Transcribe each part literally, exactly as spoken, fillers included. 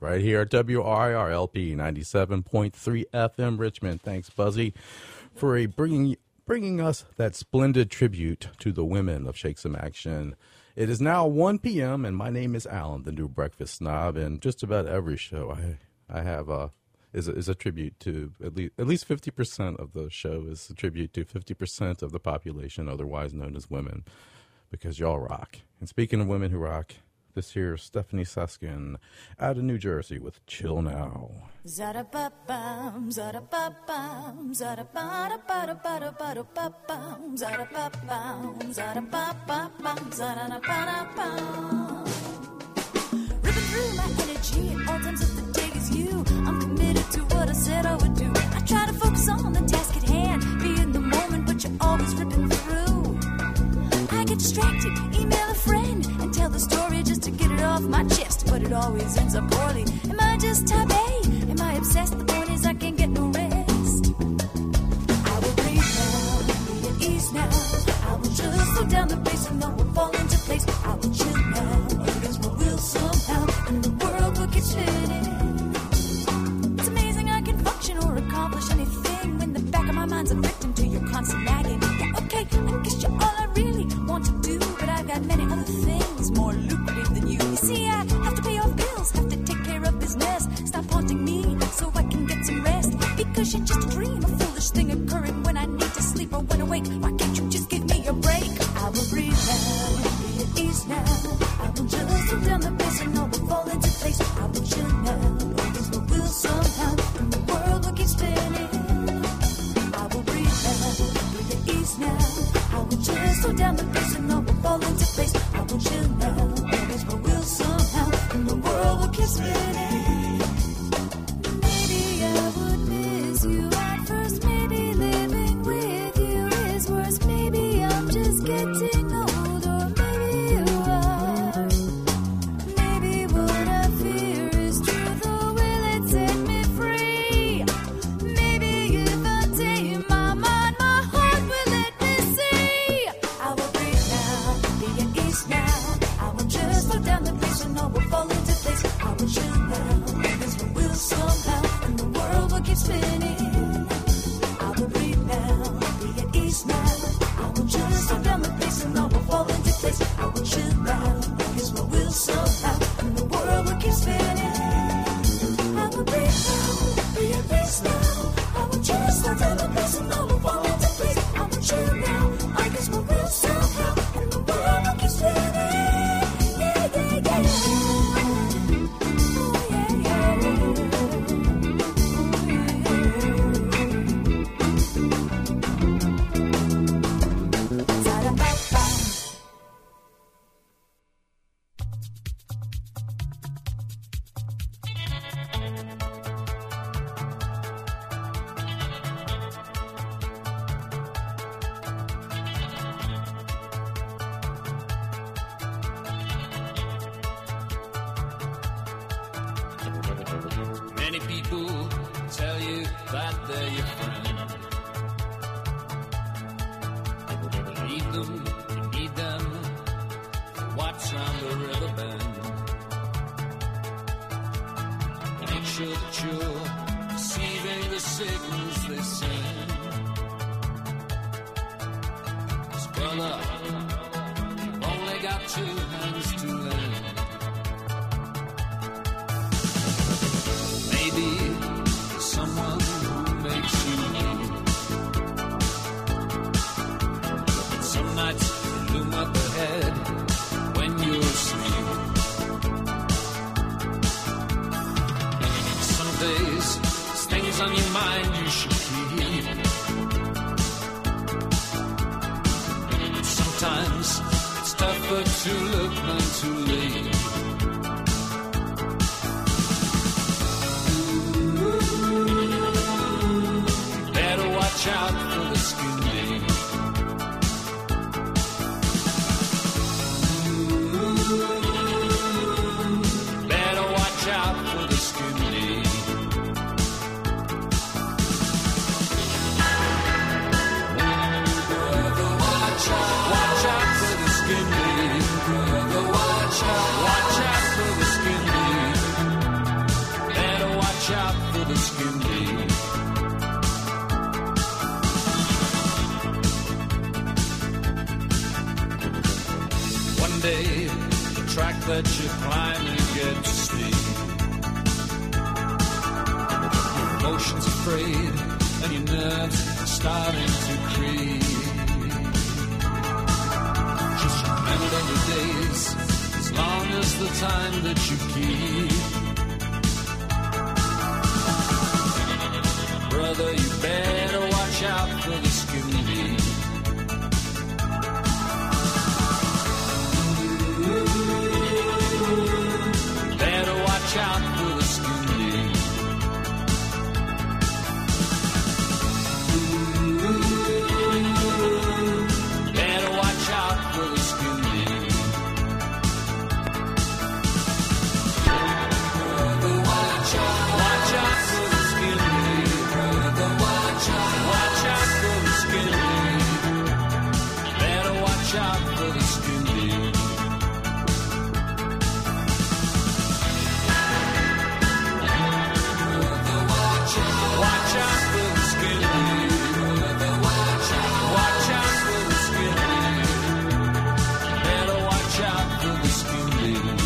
right here at W R I R L P ninety-seven point three F M Richmond. Thanks, Buzzy, for a bringing bringing us that splendid tribute to the women of Shake Some Action. It is now one p.m. and my name is Alan, the new breakfast snob, and just about every show I I have a is a, is a tribute to at least at least fifty percent of the show is a tribute to fifty percent of the population, otherwise known as women, because y'all rock. And speaking of women who rock, this here is Stephanie Suskin out of New Jersey with Chill Now. Za-da-ba-bam, za-da-ba-bam, za-da-ba-da-ba-da-ba-da-ba-da-ba-bam, za-da-ba-bam, za-da-ba-ba-bam, za-da-da-ba-da-bam. Ripping through my energy at all times of the day is you. I'm committed to what I said I would do. I try to focus on the task at hand, be in the moment, but you're always ripping through. I get distracted, email a friend, and tell the story just to get it off my chest, but it always ends up poorly. Am I just type A? Am I obsessed? The point is I can't get no rest. I will breathe now, be at ease now. I will just slow down the pace and all will fall into place. I will chill now, against my will somehow, and the world will keep spinning. It's amazing I can function or accomplish anything when the back of my mind's a victim to your constant nagging. Yeah, okay, I guess you're all I really want to do, but I've got many other things more lucrative than you. You see, I have to pay off bills, have to take care of business. Stop haunting me so I can get some rest, because you're just a dream, a foolish thing occurring when I need to sleep or when awake. Why can't you just give me a break? I will breathe now, be at ease now. I will just slow down the pace and all will fall into place. I will chill now, against my will somehow, and the world will keep spinning. I will breathe now, breathe at ease now. I will just slow down the pace and all will fall into place. I will chill now, against my will somehow, and the world will keep spinning. Maybe I would miss you at first. Maybe living with you is worse. Maybe I'm just getting old, or maybe you are. Maybe what I fear is true, though will it set me free? Maybe if I tame my mind, my heart will let me see. I will breathe now, be at ease now. I will just slow down the pace and all will fall into place. I will chill now, against my will somehow, and the world will keep spinning. I will breathe now, be at ease now. I will just slow down the pace and all will fall into place. I will chill now, against my will somehow, and the world will keep spinning. I will breathe now, be at ease now. I will just slow down the pace and all will fall into place. I will chill now, against my will somehow, and the world will keep spinning. Yeah, yeah, yeah. Many people tell you that they're your friend. You need them, you need them. Watch on the river bend. Make sure that you're receiving the signals they send. 'Cause brother, you've only got two hands to lend. Maybe someone who makes you leave. Some nights loom up ahead when you're asleep. Some days there's things on your mind you should keep. Sometimes it's tougher to look than to leave. Watch out for the skin name. Better watch out for the skin name. Brother, watch out. Watch out for the skin name. Brother, watch that you climb and get steep. Your emotions afraid and your nerves starting to creep. Just remember the days, as long as the time that you keep. Brother, you better watch out for the skin deep. Better watch out for the skin deep. Better watch out for the skin deep. Brother, watch out. Watch out for the skin deep. Brother, watch out. Watch out for the skin deep. Better watch out for the skin deep. Watch out for the skin deep. Watch out. Watch out for the skin deep. Better watch out for the skin deep.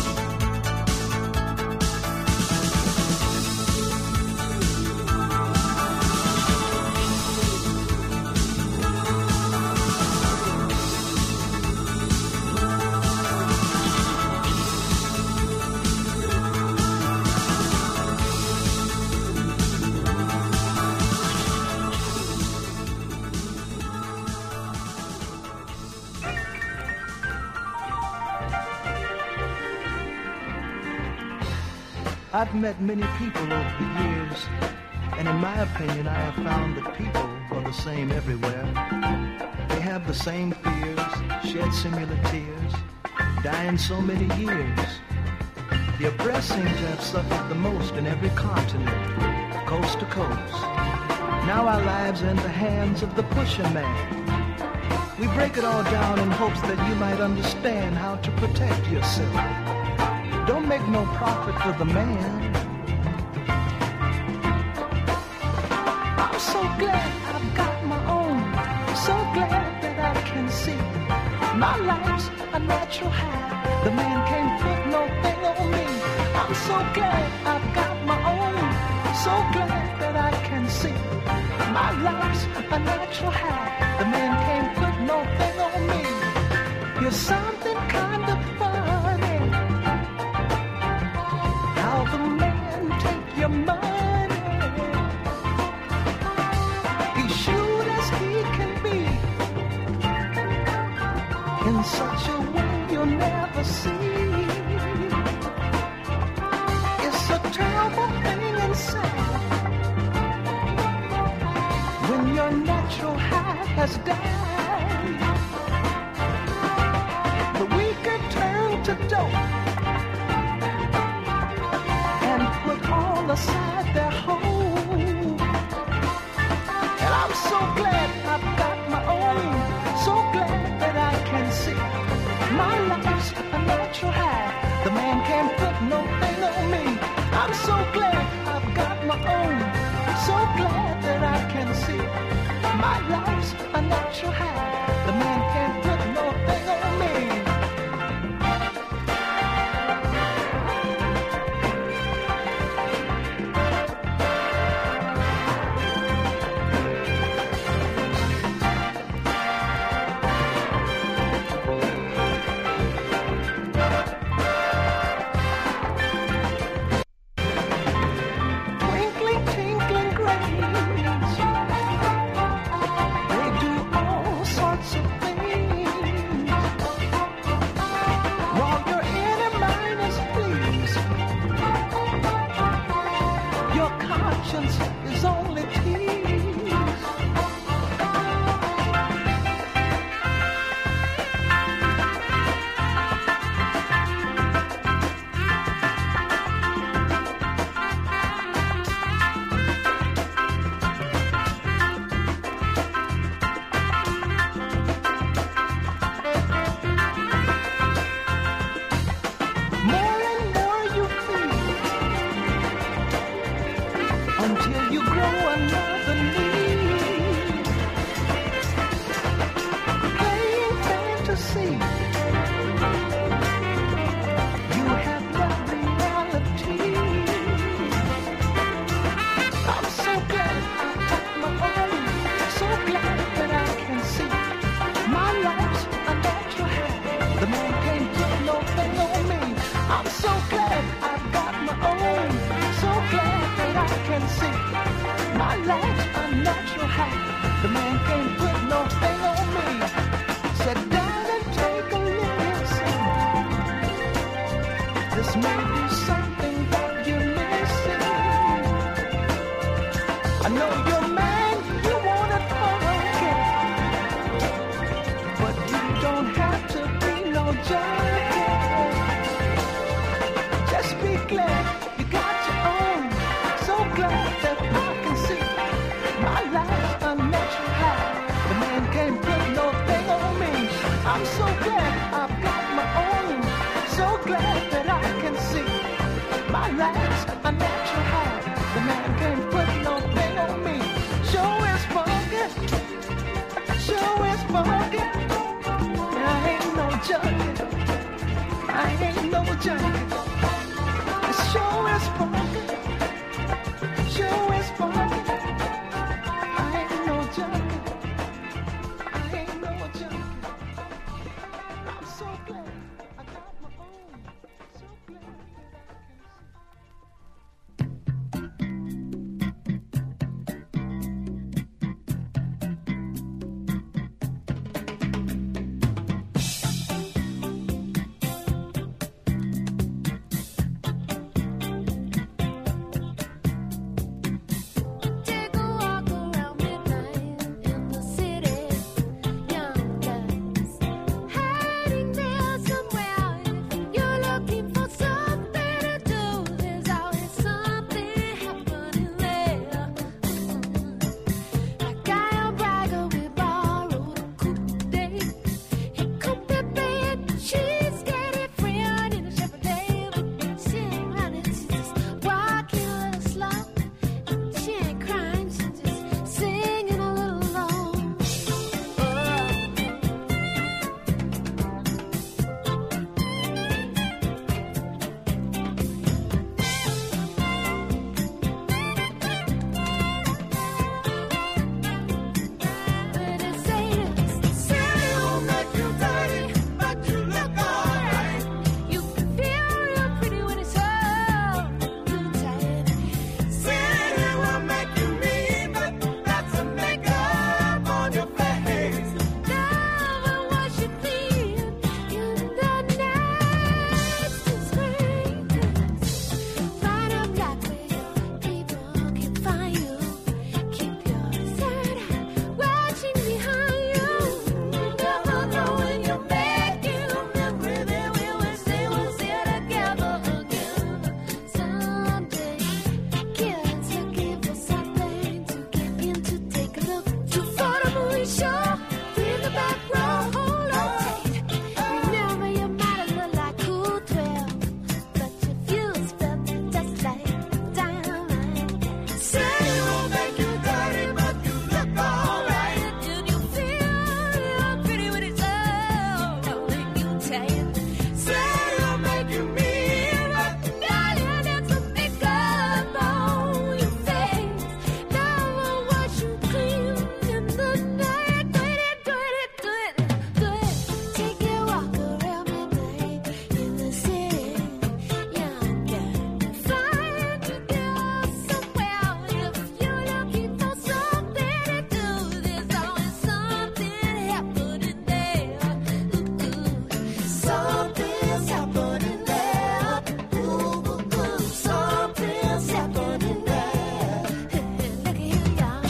I've met many people over the years, and in my opinion, I have found that people are the same everywhere. They have the same fears, shed similar tears, die in so many years. The oppressed seem to have suffered the most in every continent, coast to coast. Now our lives are in the hands of the pusher man. We break it all down in hopes that you might understand how to protect yourself. Don't make no profit for the man. I'm so glad I've got my own. So glad that I can see my life's a natural high. The man can't put no thing on me. I'm so glad I've got my own. So glad that I can see my life's a natural high. The man can't put no thing on me. You're something kind of funny. How the man take your money. He's shrewd as he can be, in such a way you'll never see. It's a terrible thing inside when your natural high has died. The weaker turn to dope and put all aside their hope. And I'm so glad I've got my own. So glad that I can see my life's a natural high. The man can't put no thing on me. I'm so glad I've got my own. So glad that I can see my life's a natural high. The man can't put no thing on me. I know you're man, you want it for okay. But you don't have to be no junkie. Just be glad you got your own. So glad that I can see my life's a natural high. The man can't put no thing on me. I'm so glad I've got my own. So glad that I can see my life's a natural high. The man can't put no thing on me. Show is funky. Show is funky. I ain't no junkie. I ain't no junkie. Show is funky. Show is funky. I ain't no junkie. I ain't no junkie. I'm so glad I got my own. So glad that I can Take a walk around midnight in the city. Young guys hiding there somewhere. If you're looking for something to do, there's always something happening there. Like Guy on Bragger, we borrowed a coupe day. He could be big, she's getting friend in a Chevrolet, but she ain't running, she's just walking a little slow. She ain't crying, she's just singing a little low. But it say this, say will make you dirty, but you look alright. You can feel real pretty when it's all too tight. City will make you mean, but that's a makeup on your face. Love will wash you clean in the next screen. Find a black way, people can find you. Keep your third eye watching behind you. Never know when you're making a memory that we wish they will see together again. Someday, kids looking for something to get into. Take a look to for the movie show. In the back row, hold on tight. Remember, you might have looked like cool twelve, but your views felt just like dynamite. City will make you dirty, but you look alright. Did you feel real pretty when it's all holding you tight? City will make you mean, but darling, it's a makeup on your face. Love will wash you clean in the night. Do it, do it, do it, do it. Take a walk around midnight in the city. Young guy, find a girl somewhere. If you're looking for something to do, there's always something happening there. Ooh, something's happening there. Ooh, ooh, ooh, something's happening there. Look at here, y'all.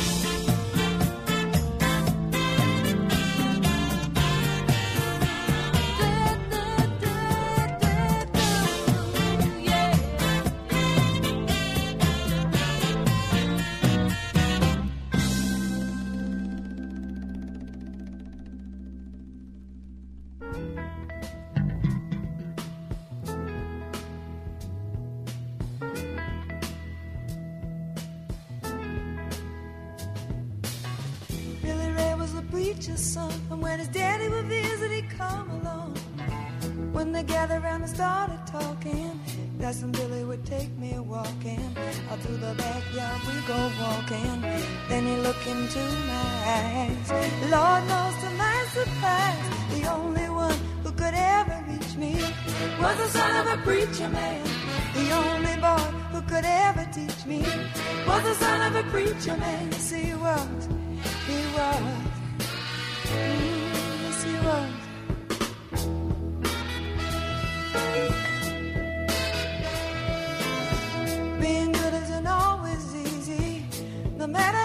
Billy Ray was a preacher's son, and when his daddy would visit, he'd come along. When they gathered around and started talking, Cousin Billy would take me walking. Out through the backyard we go walking. Then he looked into my eyes. Lord knows to my surprise, the only one who could ever reach me was the son of a preacher man. The only boy who could ever teach me was the son of a preacher man. Yes, he was. He was. Mm, yes, he was. Being good isn't always easy, no matter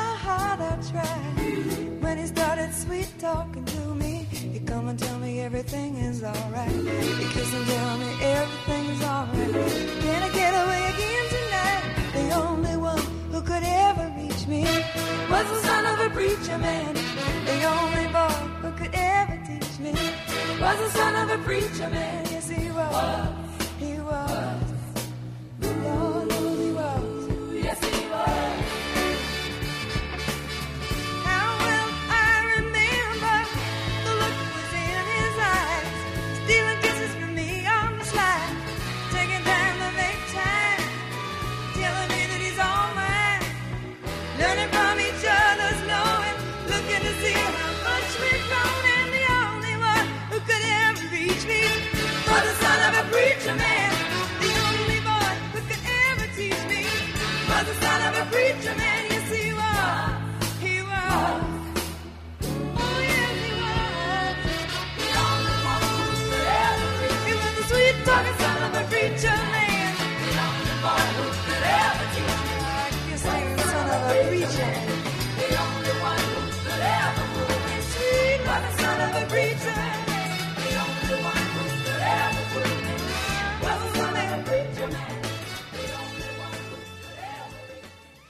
sweet talking to me. You come and tell me everything is alright. You kiss and tell me everything is alright. Can I get away again tonight? The only one who could ever reach me was the son of a preacher man. The only boy who could ever teach me was the son of a preacher man. Yes, he was. He was. Lord, Lord, he was. Yes, he was. How well I remember the look was in his eyes, stealing kisses from me on the slide, taking time to make time, telling me that he's all mine, learning from each other's knowing, looking to see how much we've grown, and the only one who could ever reach me was the son of a preacher man. The only boy who could ever teach me was the son of a preacher man. Yes, he was. He was. Oh, yes, he was. The only one who could ever reach me. He was the sweet talking son of a preacher man. The only boy who could ever teach me. I guess I'm the son of a preacher. The only one who could ever move me sweet was the son of a preacher. The only one who could ever move me was the son of a preacher man. The only one who could ever reach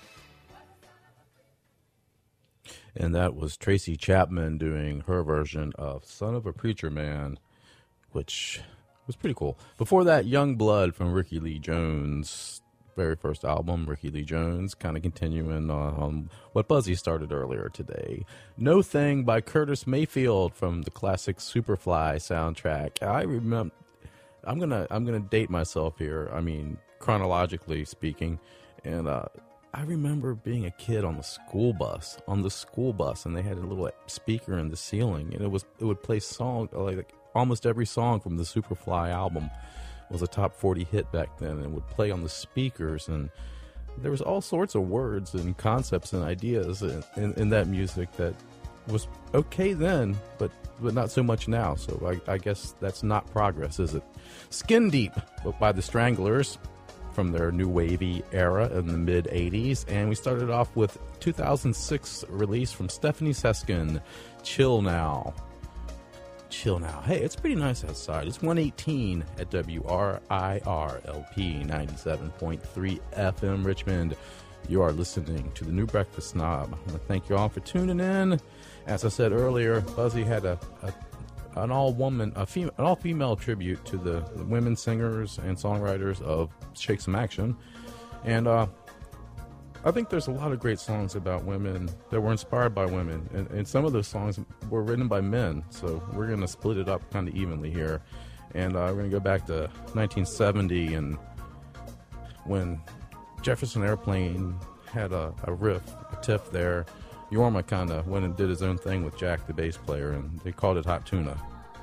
And that was Tracy Chapman doing her version of Son of a Preacher Man, which was pretty cool. Before that, Young Blood from Ricky Lee Jones' very first album, Ricky Lee Jones, kind of continuing uh, on what Buzzy started earlier today. No Thing by Curtis Mayfield from the classic Superfly soundtrack. I remember, I'm gonna I'm gonna date myself here. I mean, chronologically speaking, and uh, I remember being a kid on the school bus, on the school bus, and they had a little speaker in the ceiling, and it was it would play song like almost every song from the Superfly album was a top forty hit back then, and it would play on the speakers, and there was all sorts of words and concepts and ideas in, in, in that music that was okay then, but but not so much now. So I, I guess that's not progress, is it? Skin Deep by the Stranglers from their new wavy era in the mid eighties, and we started off with two thousand six release from Stephanie Seskin, Chill Now. Chill Now. Hey, it's pretty nice outside. It's one eighteen at W R I R L P ninety-seven point three F M Richmond. You are listening to the New Breakfast Snob. I want to thank you all for tuning in. As I said earlier, Buzzy had a, a an all woman, a female, an all female tribute to the, the women singers and songwriters of Shake Some Action, and uh, I think there's a lot of great songs about women that were inspired by women, and, and some of those songs were written by men, so we're going to split it up kind of evenly here, and uh, we're going to go back to nineteen seventy, and when Jefferson Airplane had a, a riff, a tiff there, Yorma kind of went and did his own thing with Jack, the bass player, and they called it Hot Tuna.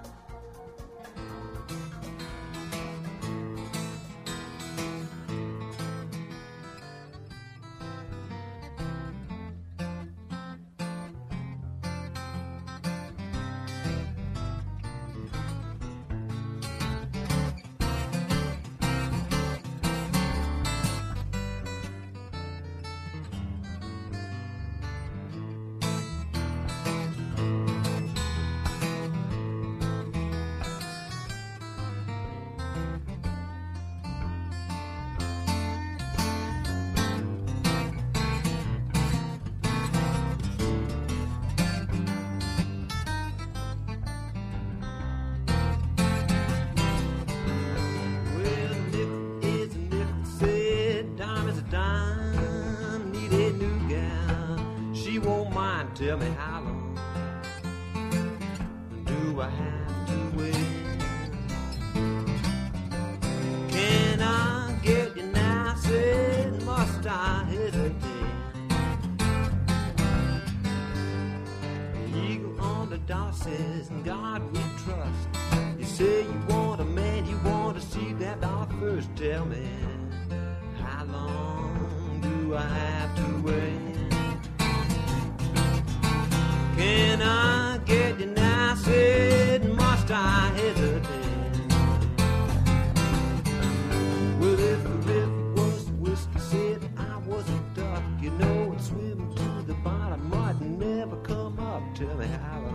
Tell me how long do I have to wait? Can I get you now? Said, must I hesitate? Eagle on the dock says, in God we trust. You say you want a man, you want to see that dog first. Tell me, how long do I have to wait? Can I get you now? Said, must I hesitate? Well, if the river was whiskey, said I was a duck, you know, and swimming to the bottom might never come up. Tell me how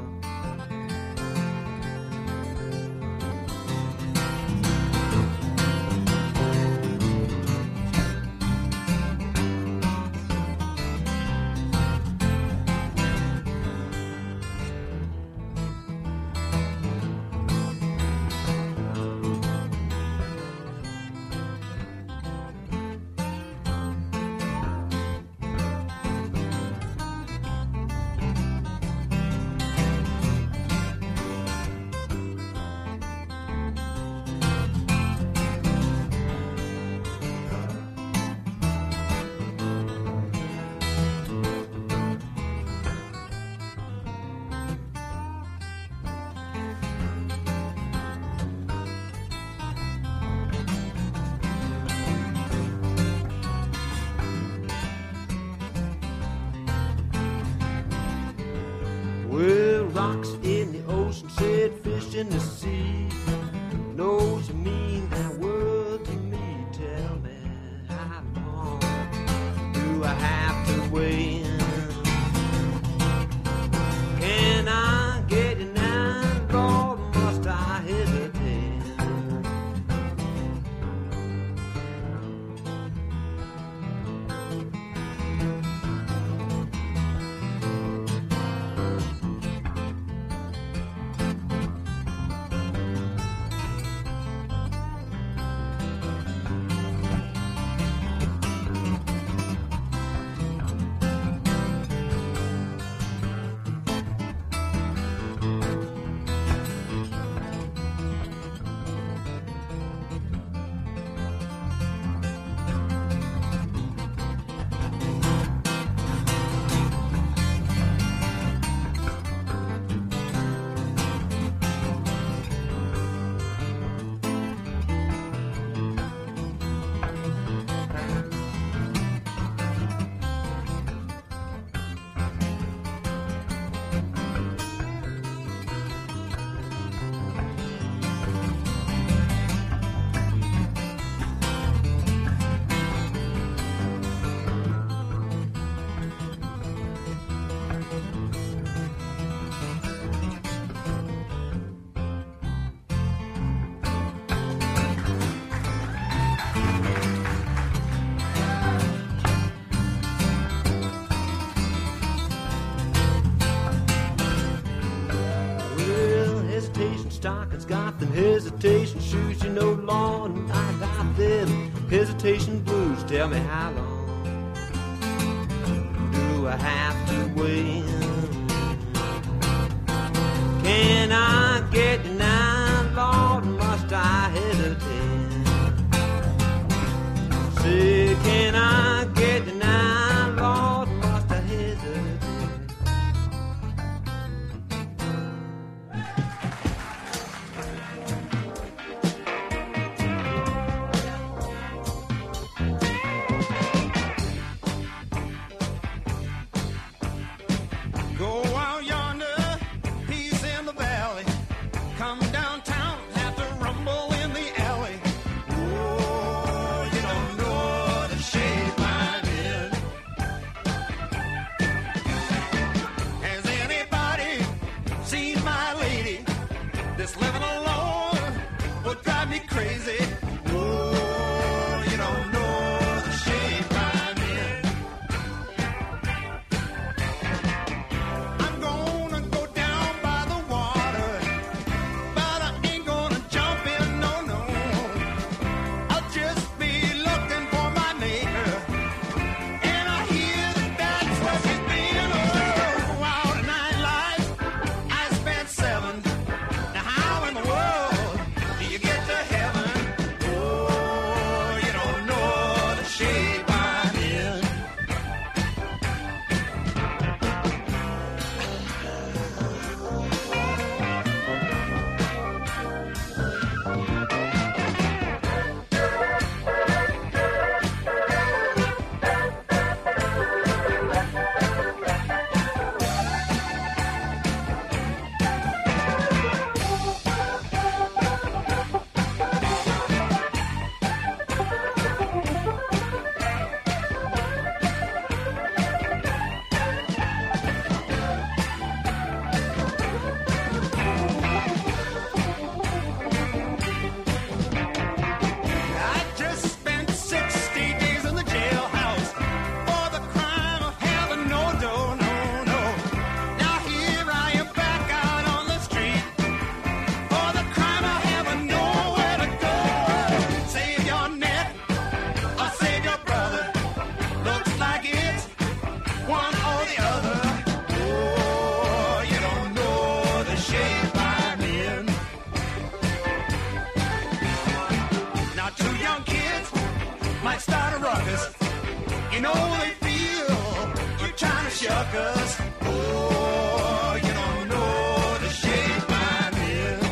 rocks in the ocean, said fish in the sea. Knows you mean that word to me. Tell me, how long do I have to wait? Can I get it now, Lord, must I hesitate? Stockings got them hesitation shoes, you know, Lord, and I got them hesitation blues. Tell me, how long do I have to wait? Can I get denied, Lord, must I hesitate? Say, can I get denied, Lord, must I hesitate? You know they feel you're trying to shuck us. Oh, you don't know the shape I'm in.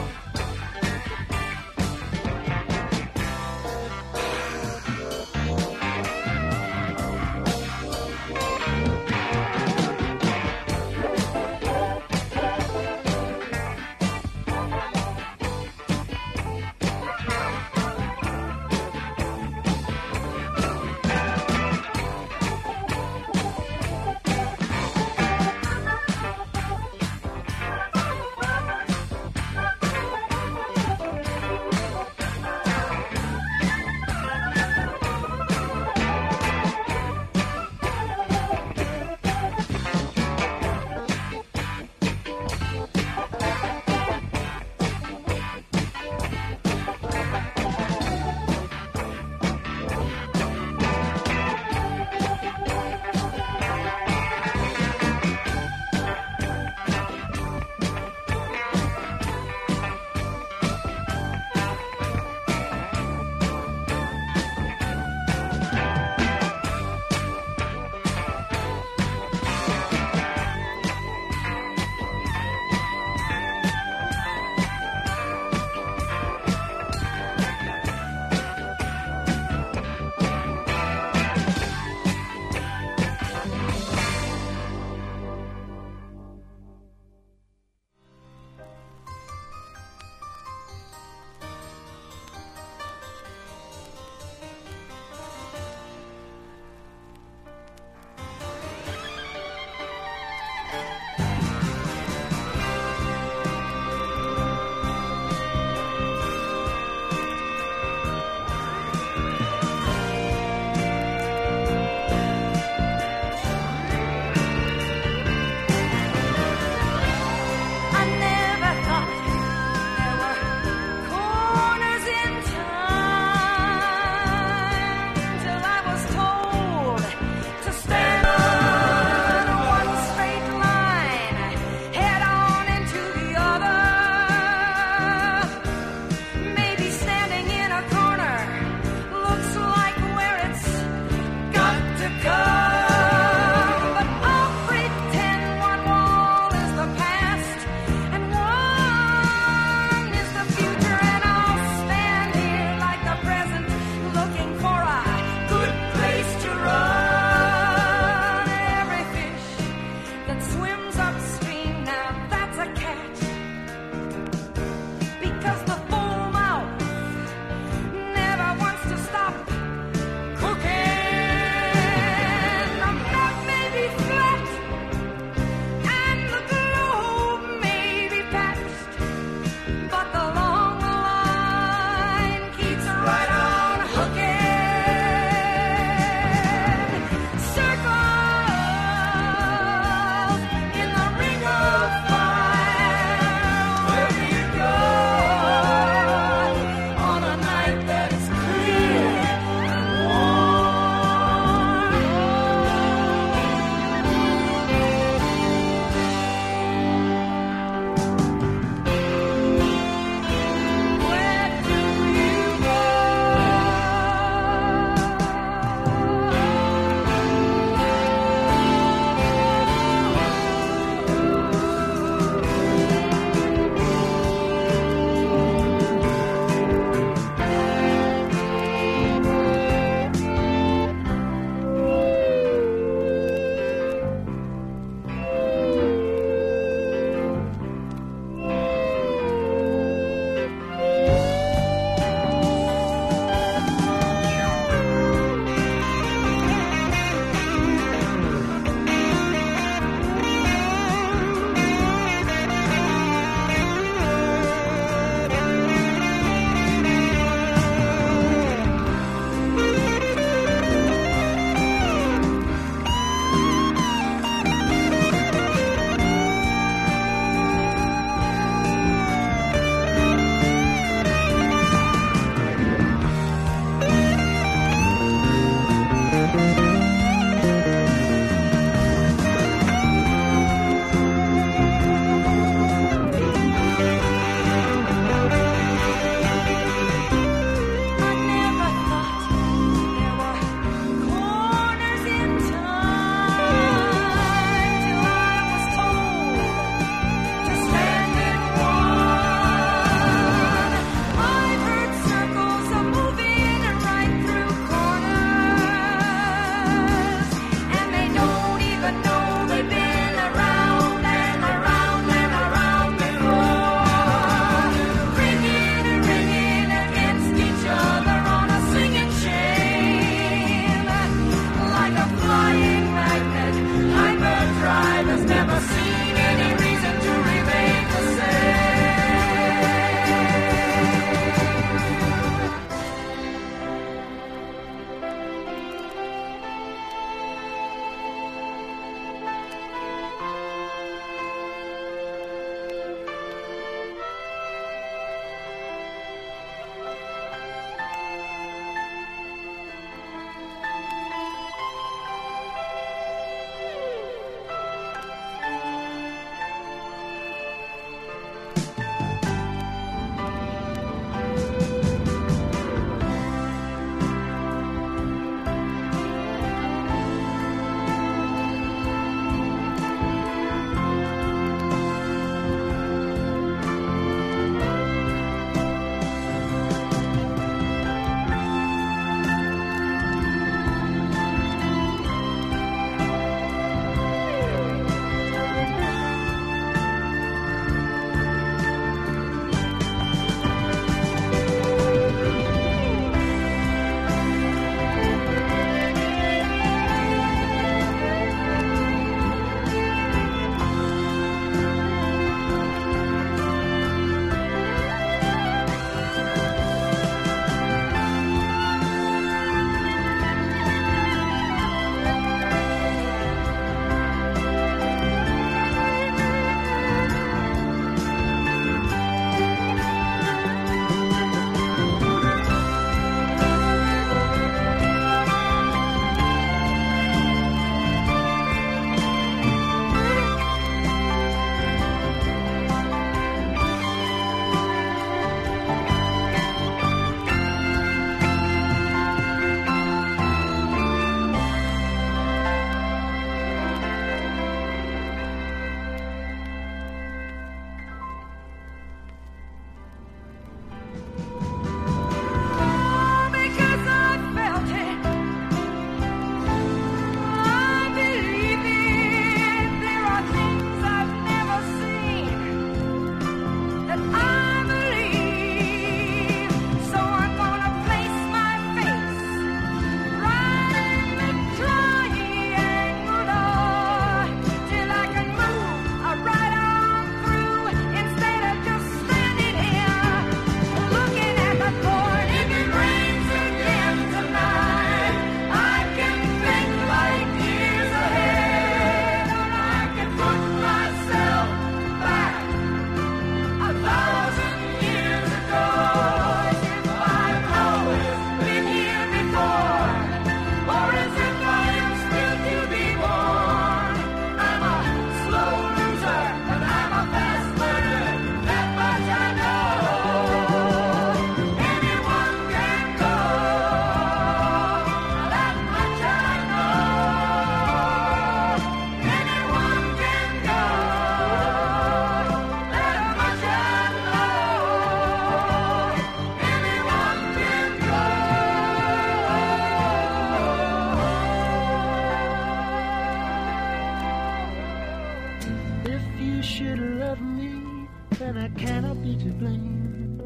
then I cannot be to blame.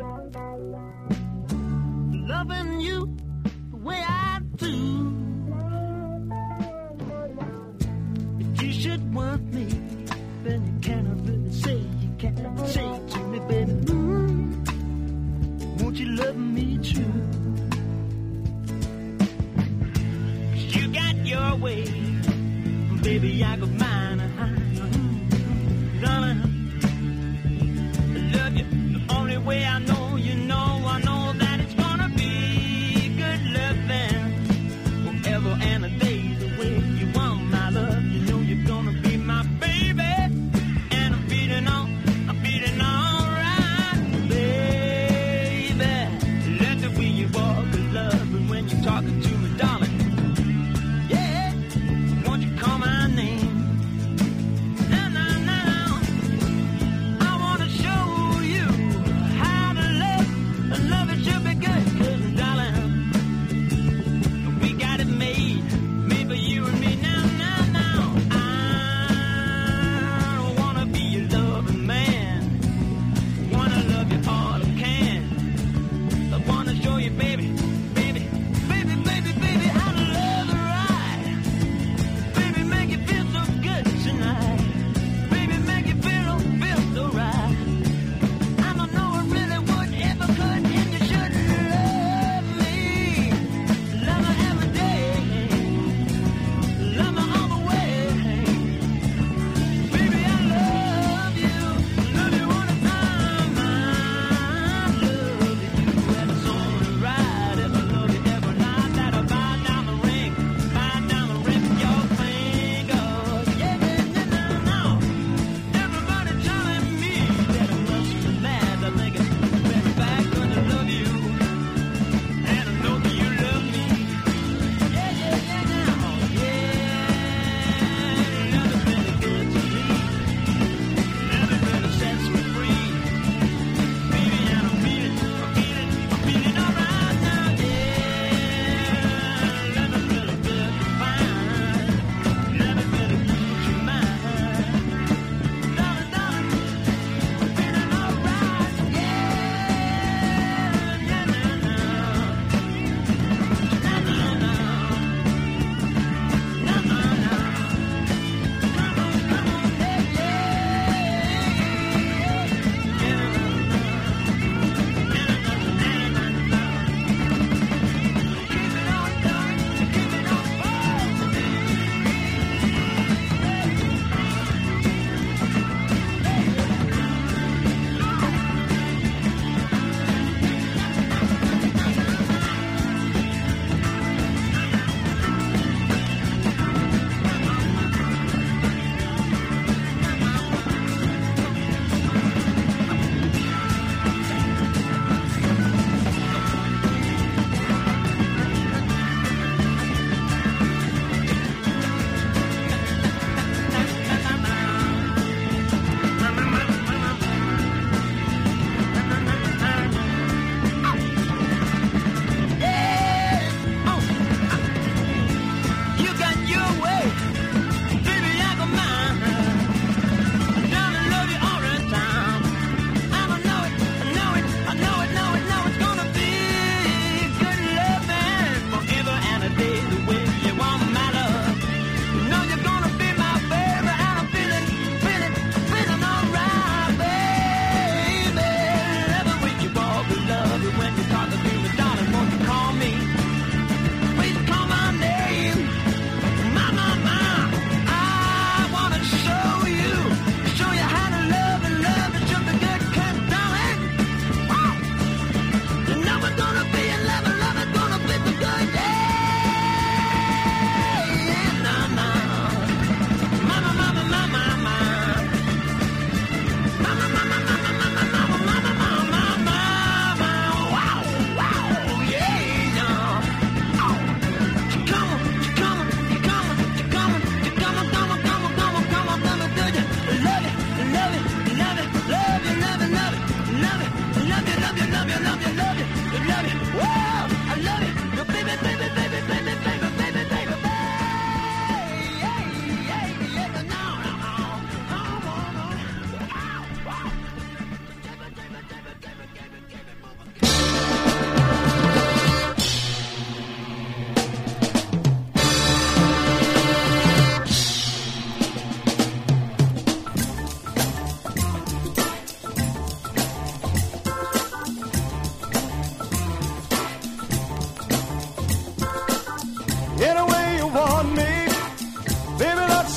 Loving you the way I do. If you should want me, then you cannot really say, you can't say to me, baby, mm, won't you love me true? 'Cause you got your way, baby, I got mine. Darling, I love you the only way I know. You know, I know that it's gonna be good loving forever and a day. The way you want my love, you know you're gonna be my baby. And I'm beating on, I'm beating on right, baby. Let the way you walk with love, and when you're talking to me, darling, yeah, won't you call my name?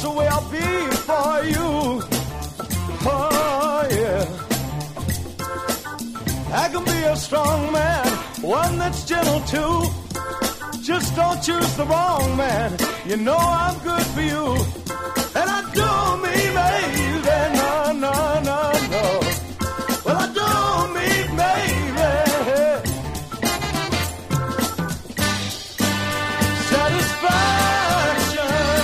that's the way I'll be for you. Oh, yeah. I can be a strong man, one that's gentle too. Just don't choose the wrong man. You know I'm good for you. And I don't mean maybe, no, no, no, no. Well, I don't mean maybe. Satisfaction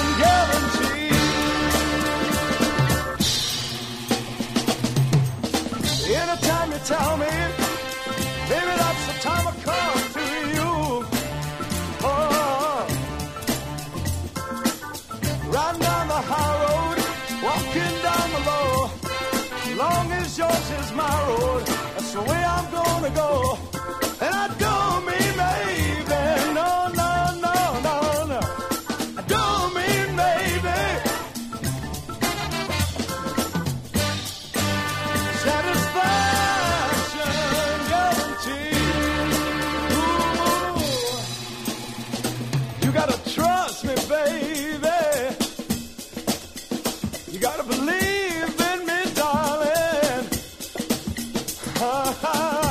guaranteed. Anytime you tell me, baby, that's the time I come to you. Oh, riding down the high road, walking down the low. Long as yours is my road, that's the way I'm gonna go. And I don't mean maybe, no, no, no, no, no. I don't mean maybe. Satisfaction guaranteed. Ooh, you gotta trust me, baby. You gotta believe in me, darling. Ha, ha.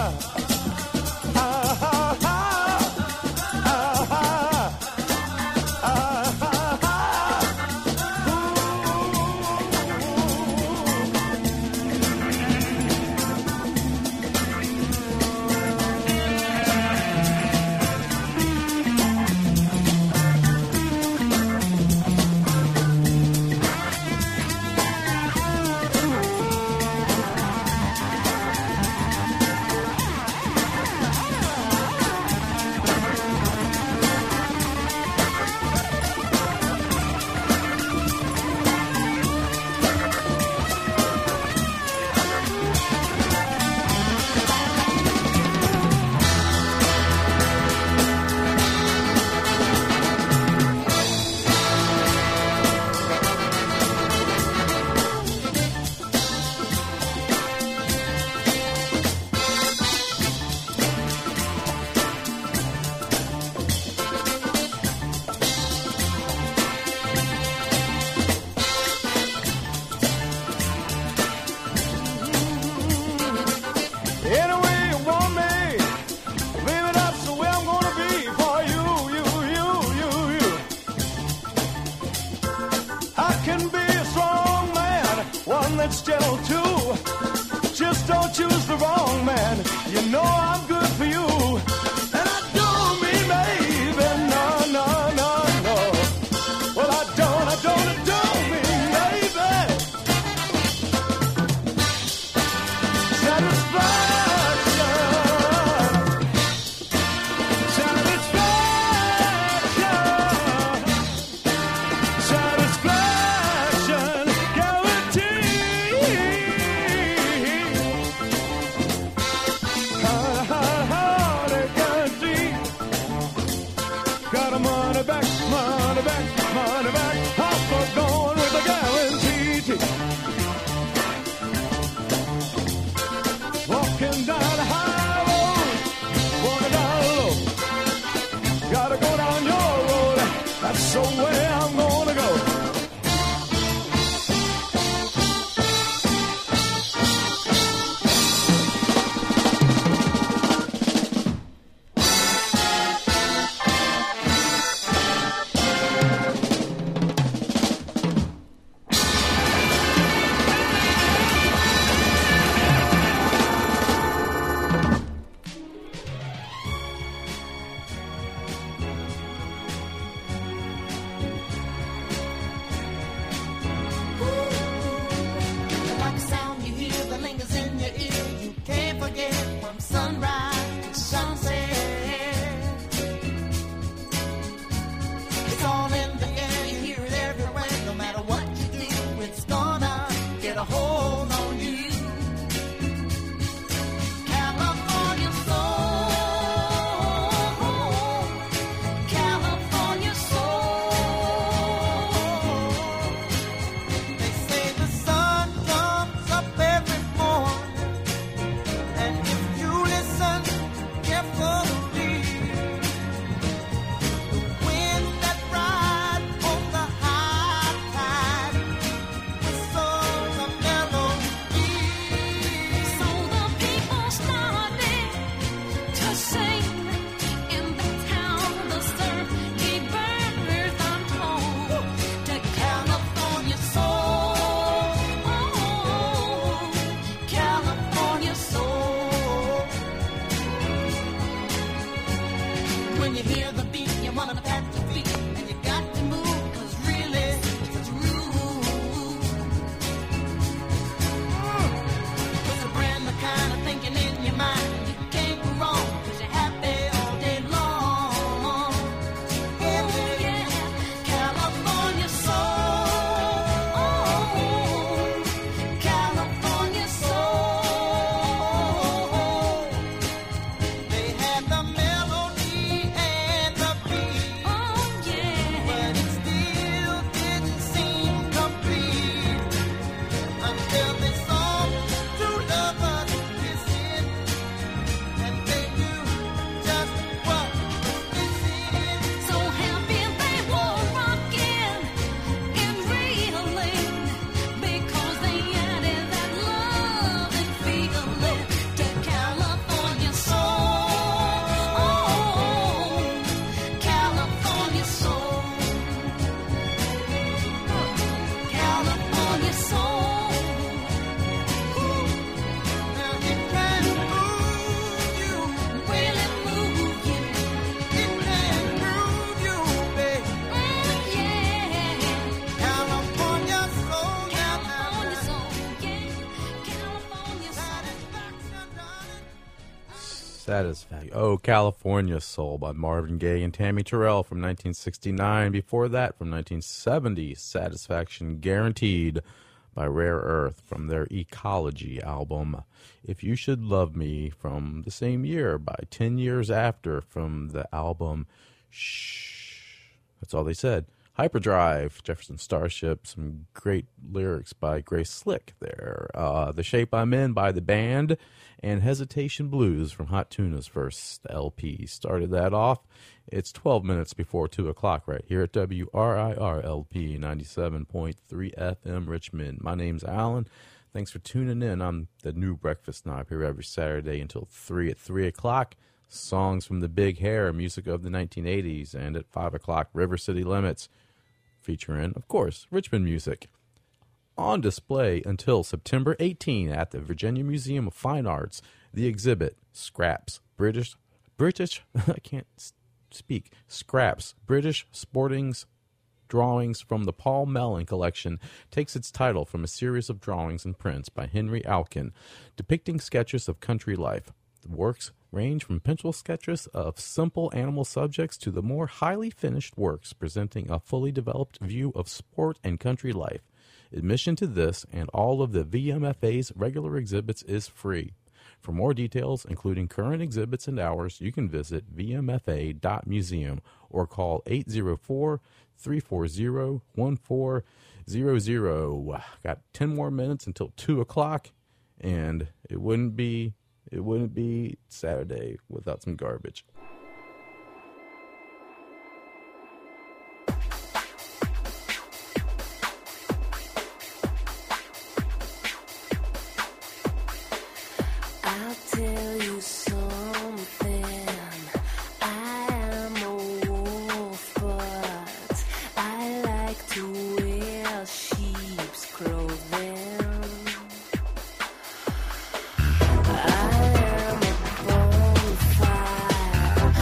It's gentle too. Just don't choose the wrong man. You know I'm good for you. And I don't mean maybe, no, no, no, no. Well, I don't, I don't, I don't mean maybe. Satisfaction. Satisfaction. Satisfaction. Money back, money back, money back. I'm for going with a guarantee. Walking down the high road, walking down low. Gotta go down your road. That's the way I'm gonna go. Satisfaction. Oh, California Soul by Marvin Gaye and Tammy Terrell from nineteen sixty-nine. Before that, from nineteen seventy, Satisfaction Guaranteed by Rare Earth from their Ecology album. If You Should Love Me from the same year by ten years after from the album Shh. That's all they said. Hyperdrive, Jefferson Starship, some great lyrics by Grace Slick there. Uh, the Shape I'm In by the band, and Hesitation Blues from Hot Tuna's first L P. Started that off. It's twelve minutes before two o'clock right here at W R I R L P ninety-seven point three F M Richmond. My name's Alan. Thanks for tuning in. I'm the new Breakfast Knob here every Saturday until three at three o'clock. Songs from the Big Hair, music of the nineteen eighties, and at five o'clock, River City Limits, featuring, of course, Richmond music. On display until September eighteenth at the Virginia Museum of Fine Arts, the exhibit, Scraps, British, British, I can't speak, Scraps, British Sporting's Drawings from the Paul Mellon Collection takes its title from a series of drawings and prints by Henry Alkin, depicting sketches of country life. The works range from pencil sketches of simple animal subjects to the more highly finished works presenting a fully developed view of sport and country life. Admission to this and all of the V M F A's regular exhibits is free. For more details, including current exhibits and hours, you can visit v m f a dot museum or call eight zero four, three four zero, one four zero zero. Got ten more minutes until two o'clock, and it wouldn't be It wouldn't be Saturday without some garbage. I'll tell you something. I am a wolf, but I like to wear sheep's clothing. I am a bonfire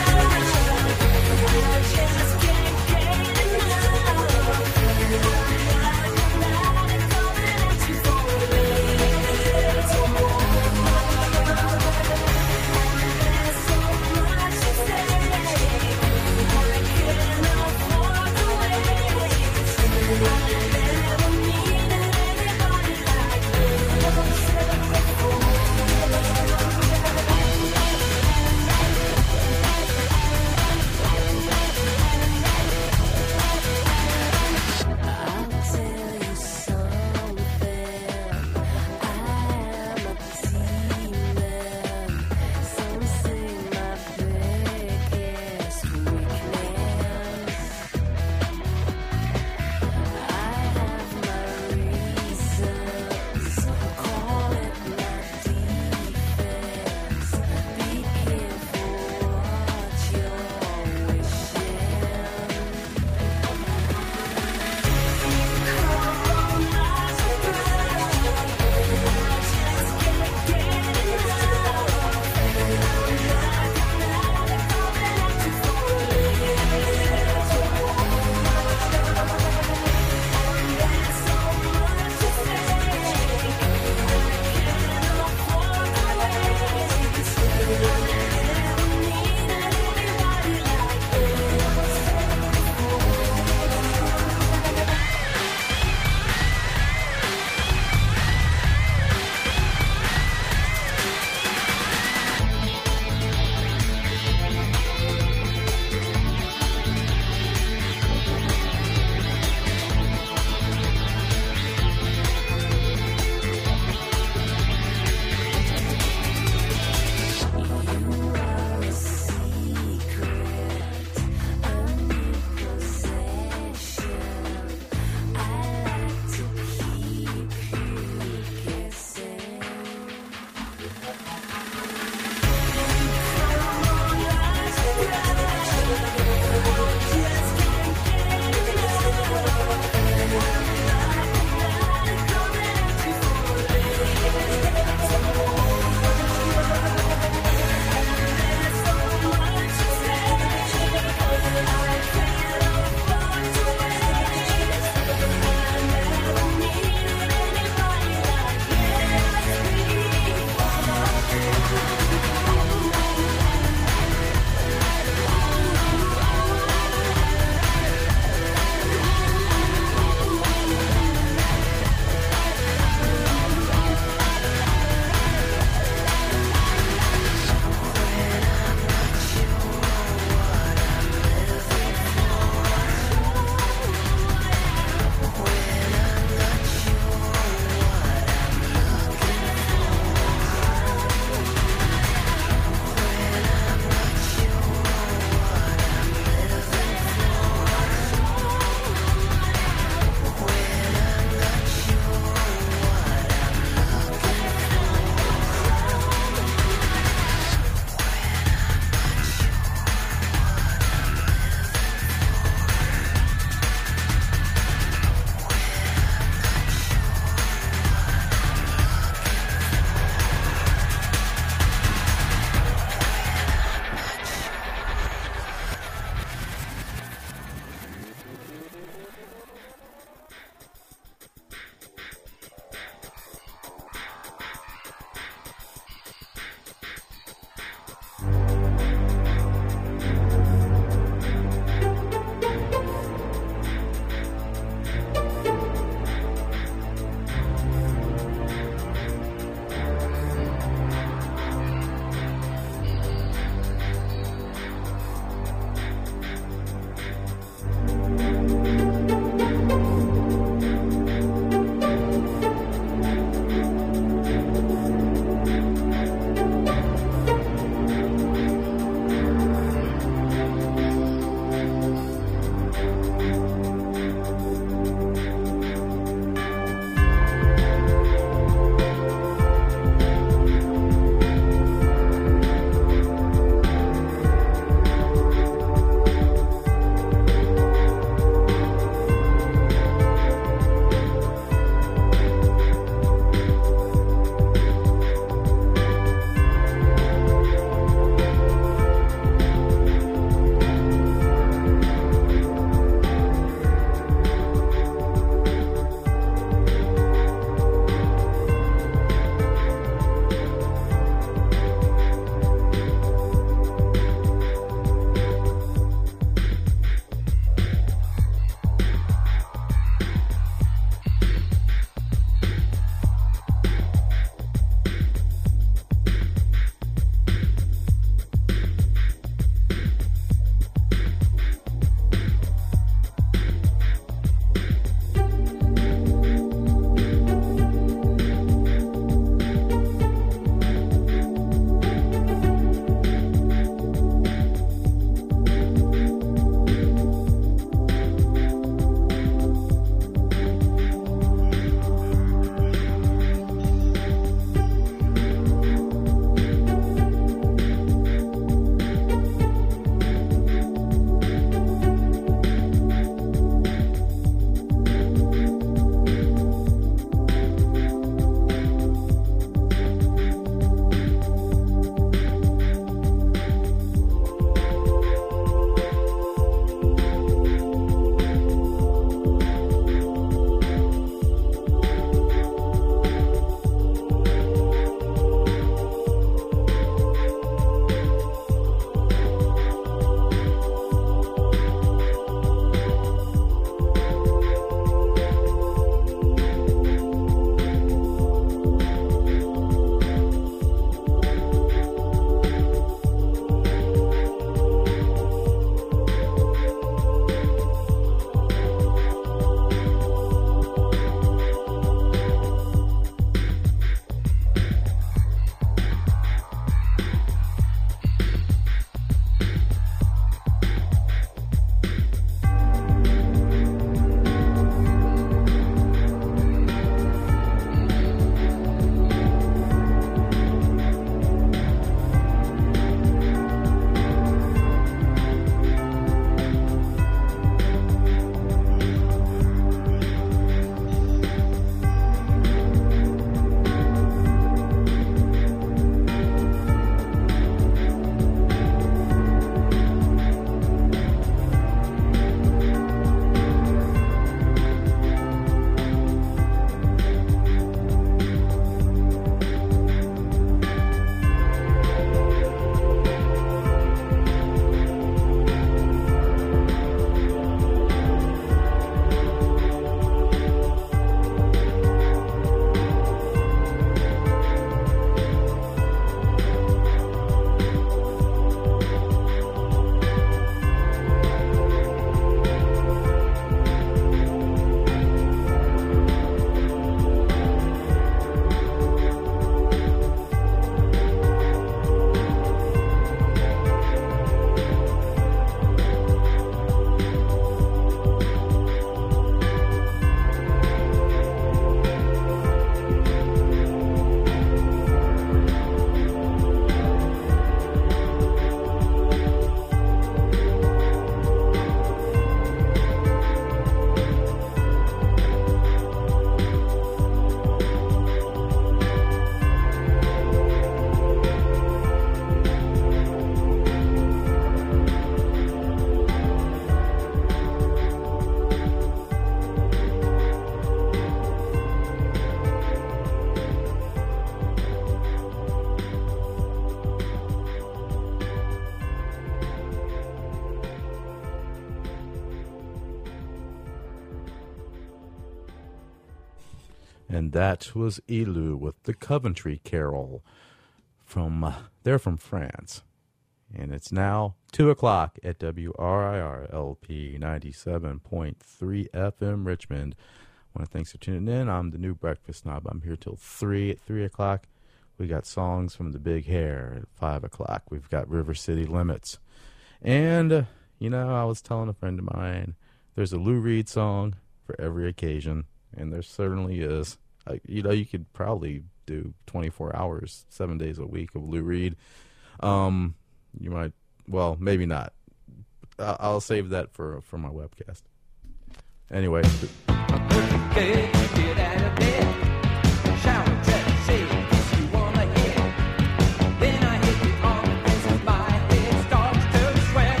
And that was Elu with the Coventry Carol. From uh, they're from France. And it's now two o'clock at W R I R L P ninety-seven point three F M Richmond. I want to thanks for tuning in. I'm the new breakfast snob. I'm here till three. At three o'clock, we got songs from the Big Hair. At five o'clock, we've got River City Limits. And, uh, you know, I was telling a friend of mine, there's a Lou Reed song for every occasion. And there certainly is. Uh, you know, you could probably do twenty-four hours, seven days a week of Lou Reed. Um, you might, well, maybe not. I'll, I'll save that for for my webcast. Anyway. Get out of bed, shower, dress, say what you wanna hear. Then I hit the arm and places my head starts to sweat.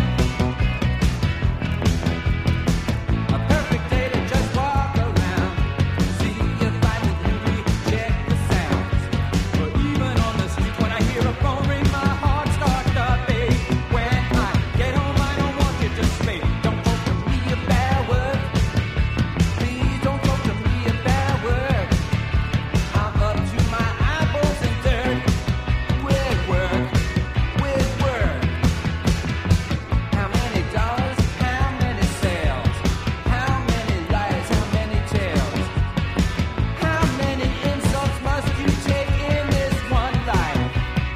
A perfect day to just walk around, see if I can really check the sounds. But even on the street when I hear a phone ring, my heart starts to beat. When I get home, I don't want you to stay. Don't talk to me about work. Please don't talk to me about work. I'm up to my eyeballs in dirt. With work, with work. How many dollars? How many sales? How many lies? How many tales? How many insults must you take in this one life?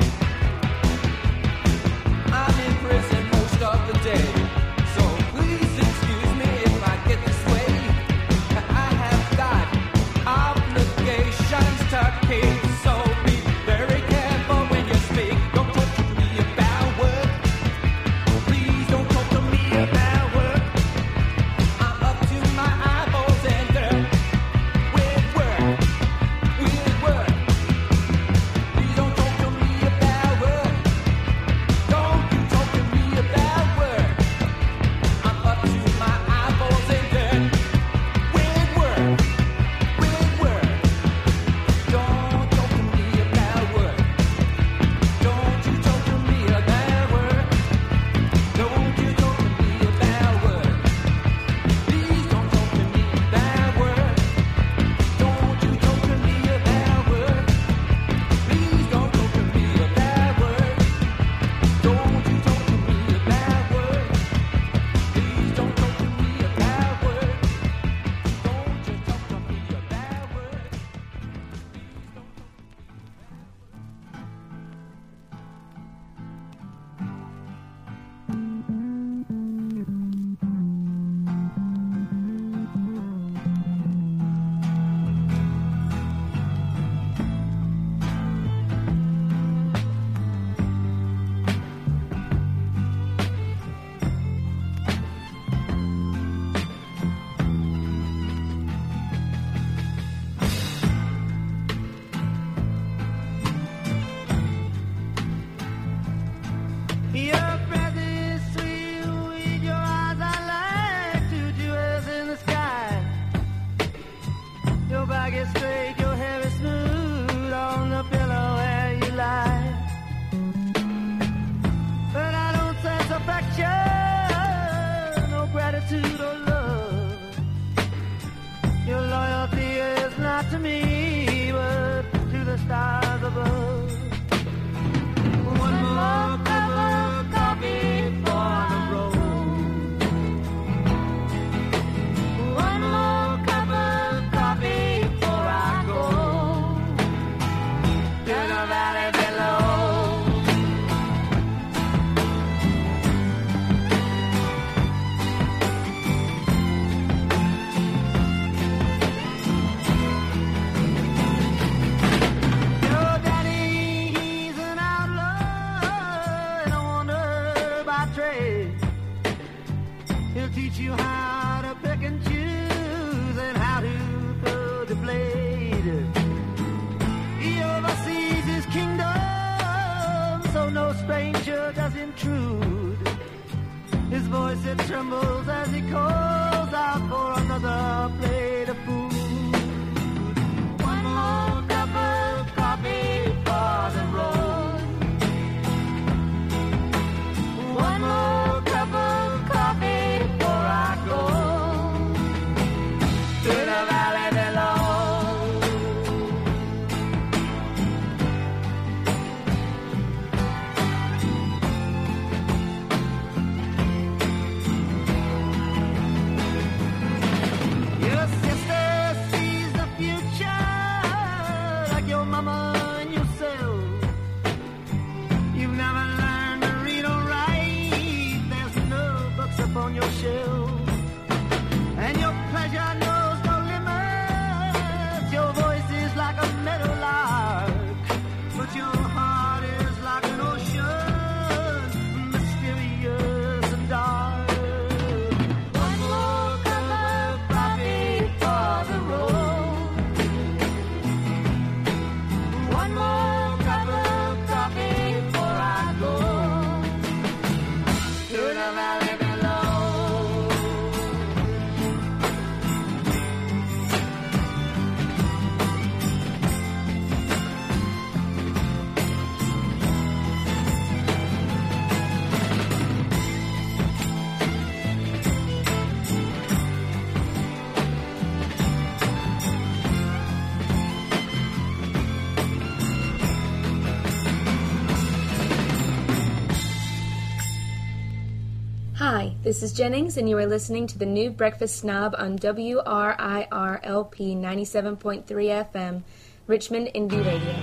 I'm in prison most of the day, so please excuse me if I get this way. I have got obligations to keep, so be very careful when you speak. Don't talk to me about work. Please don't talk to me about work. I'm up to my eyeballs in dirt. With work, with work. Please don't talk to me about work. Don't you talk to me about work. I'm up to my eyeballs in dirt. With work, with work. Don't talk to me about work. Don't you talk to me about work. Don't you talk to me about work. Please don't talk to me about work. Don't you talk to me about work. Please don't talk to me about work. Don't you talk to me about work. Please don't talk to me about work. Don't you talk to me about work. Your breath is sweet with your eyes are like two jewels in the sky. Your back is straight, your hair is smooth on the pillow where you lie. But I don't sense affection, no gratitude or love. Your loyalty is not to me, but to the stars above. One more cup of coffee for the road. One more cup of coffee before I go to the valley below. Your daddy, he's an outlaw and a wanderer by trade. He'll teach you how to pick and choose and how to throw the blade. He oversees his kingdom, so no stranger does intrude. His voice it trembles as he calls out for another plate of food. One more cup of coffee for the road. One more cup of coffee before I go This is Jennings, and you are listening to the New Breakfast Snob on W R I R L P ninety-seven point three F M, Richmond Indie Radio.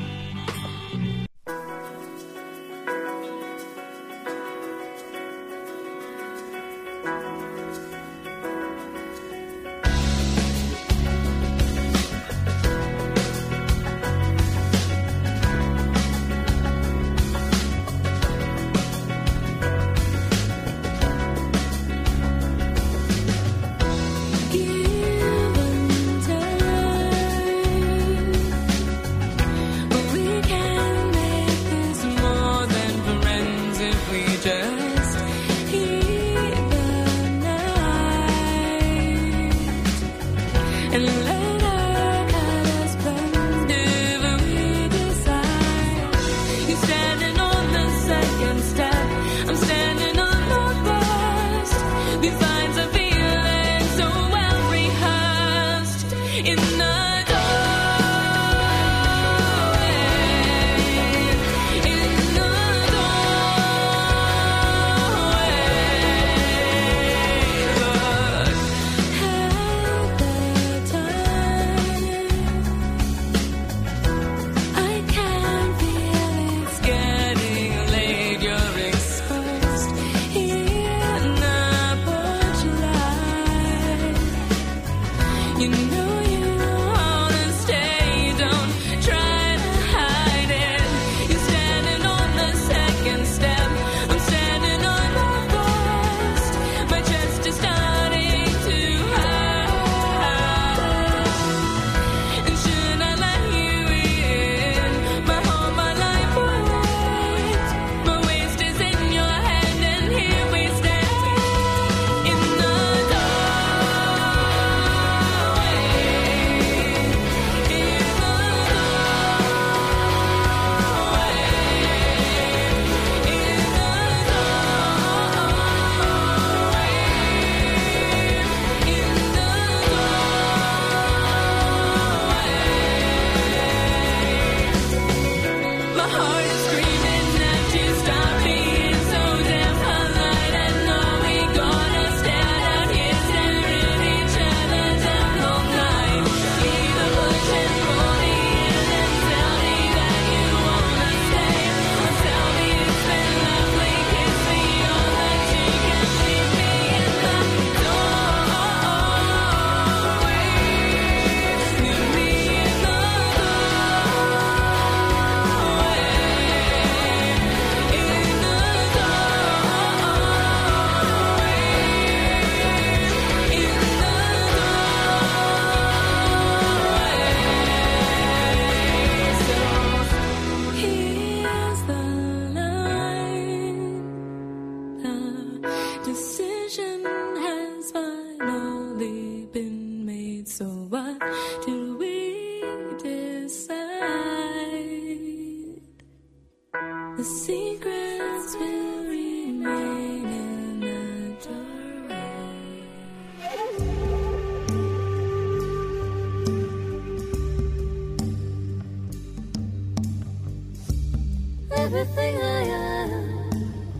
Everything I am,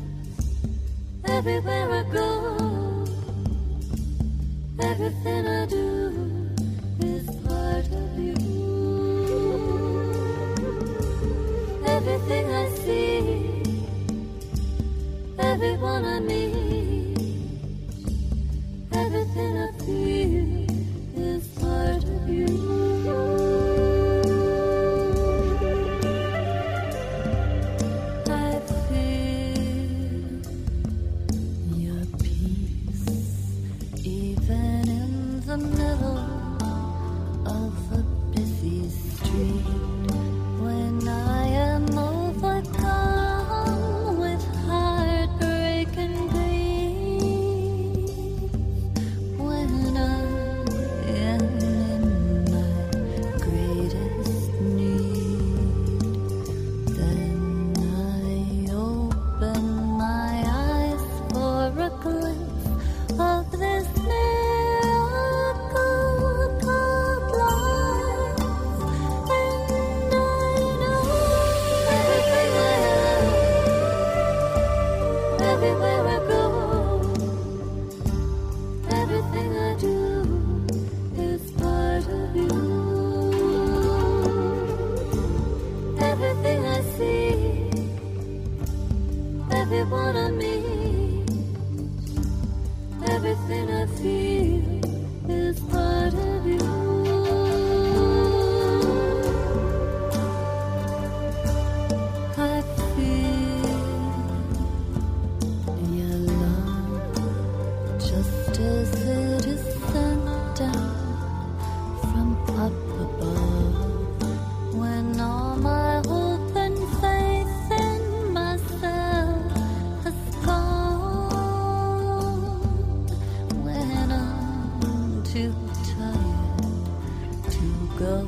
everywhere I go, everything I do is part of you. Everything I see, everyone I meet, everything I feel is part of you. The middle of a busy street, when I am overcome with heartbreak and grief.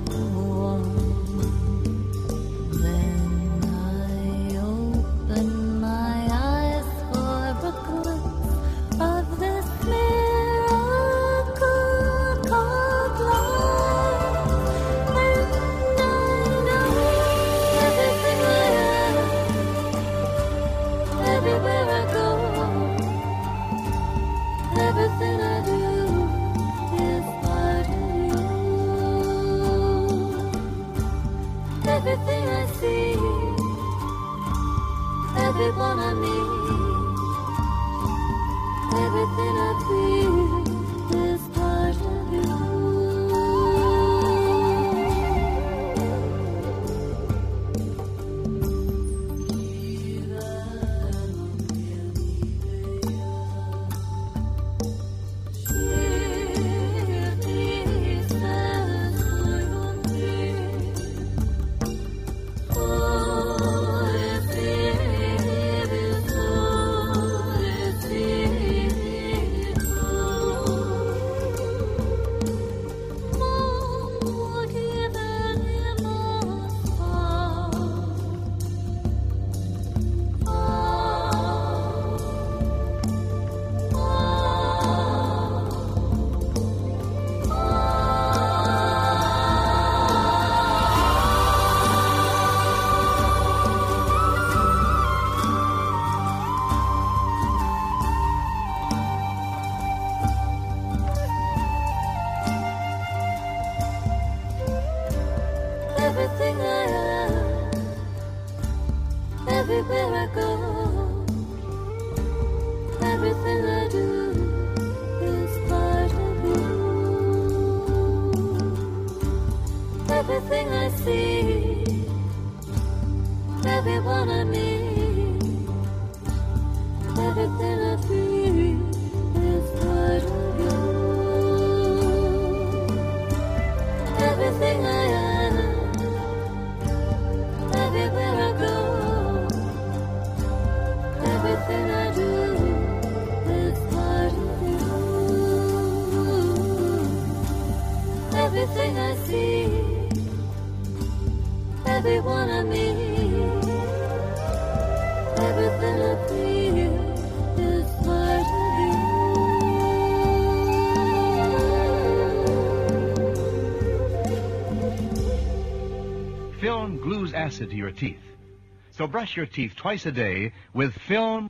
Film glues acid to your teeth. So brush your teeth twice a day with Film.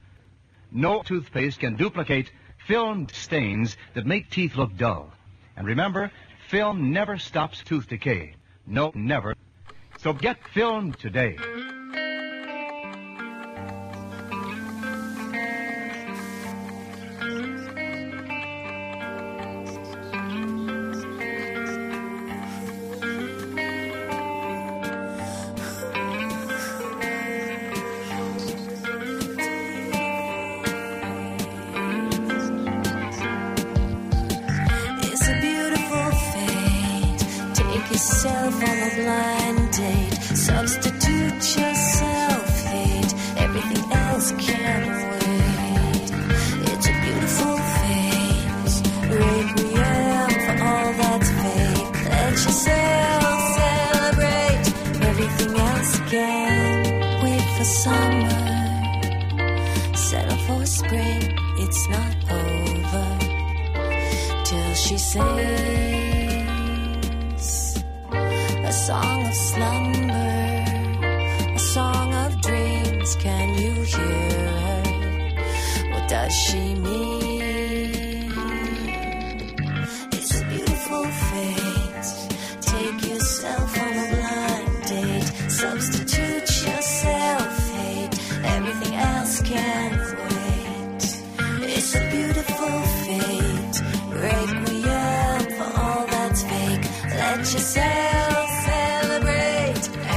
No toothpaste can duplicate film stains that make teeth look dull. And remember, Film never stops tooth decay. No, never. So get Film today. Yourself on a blind date. Substitute yourself, hate. Everything else can wait. It's a beautiful phase. Requiem for all that's fake. Let yourself celebrate. Everything else can wait for summer. Settle for spring. It's not over till she sings a song of slumber, a song of dreams. Can you hear her? What does she mean? It's a beautiful phase. Take yourself on a blind date. Substitute yourself, hate. Everything else can wait. It's a beautiful fate. Requiem for all that's fake. Let yourself celebrate.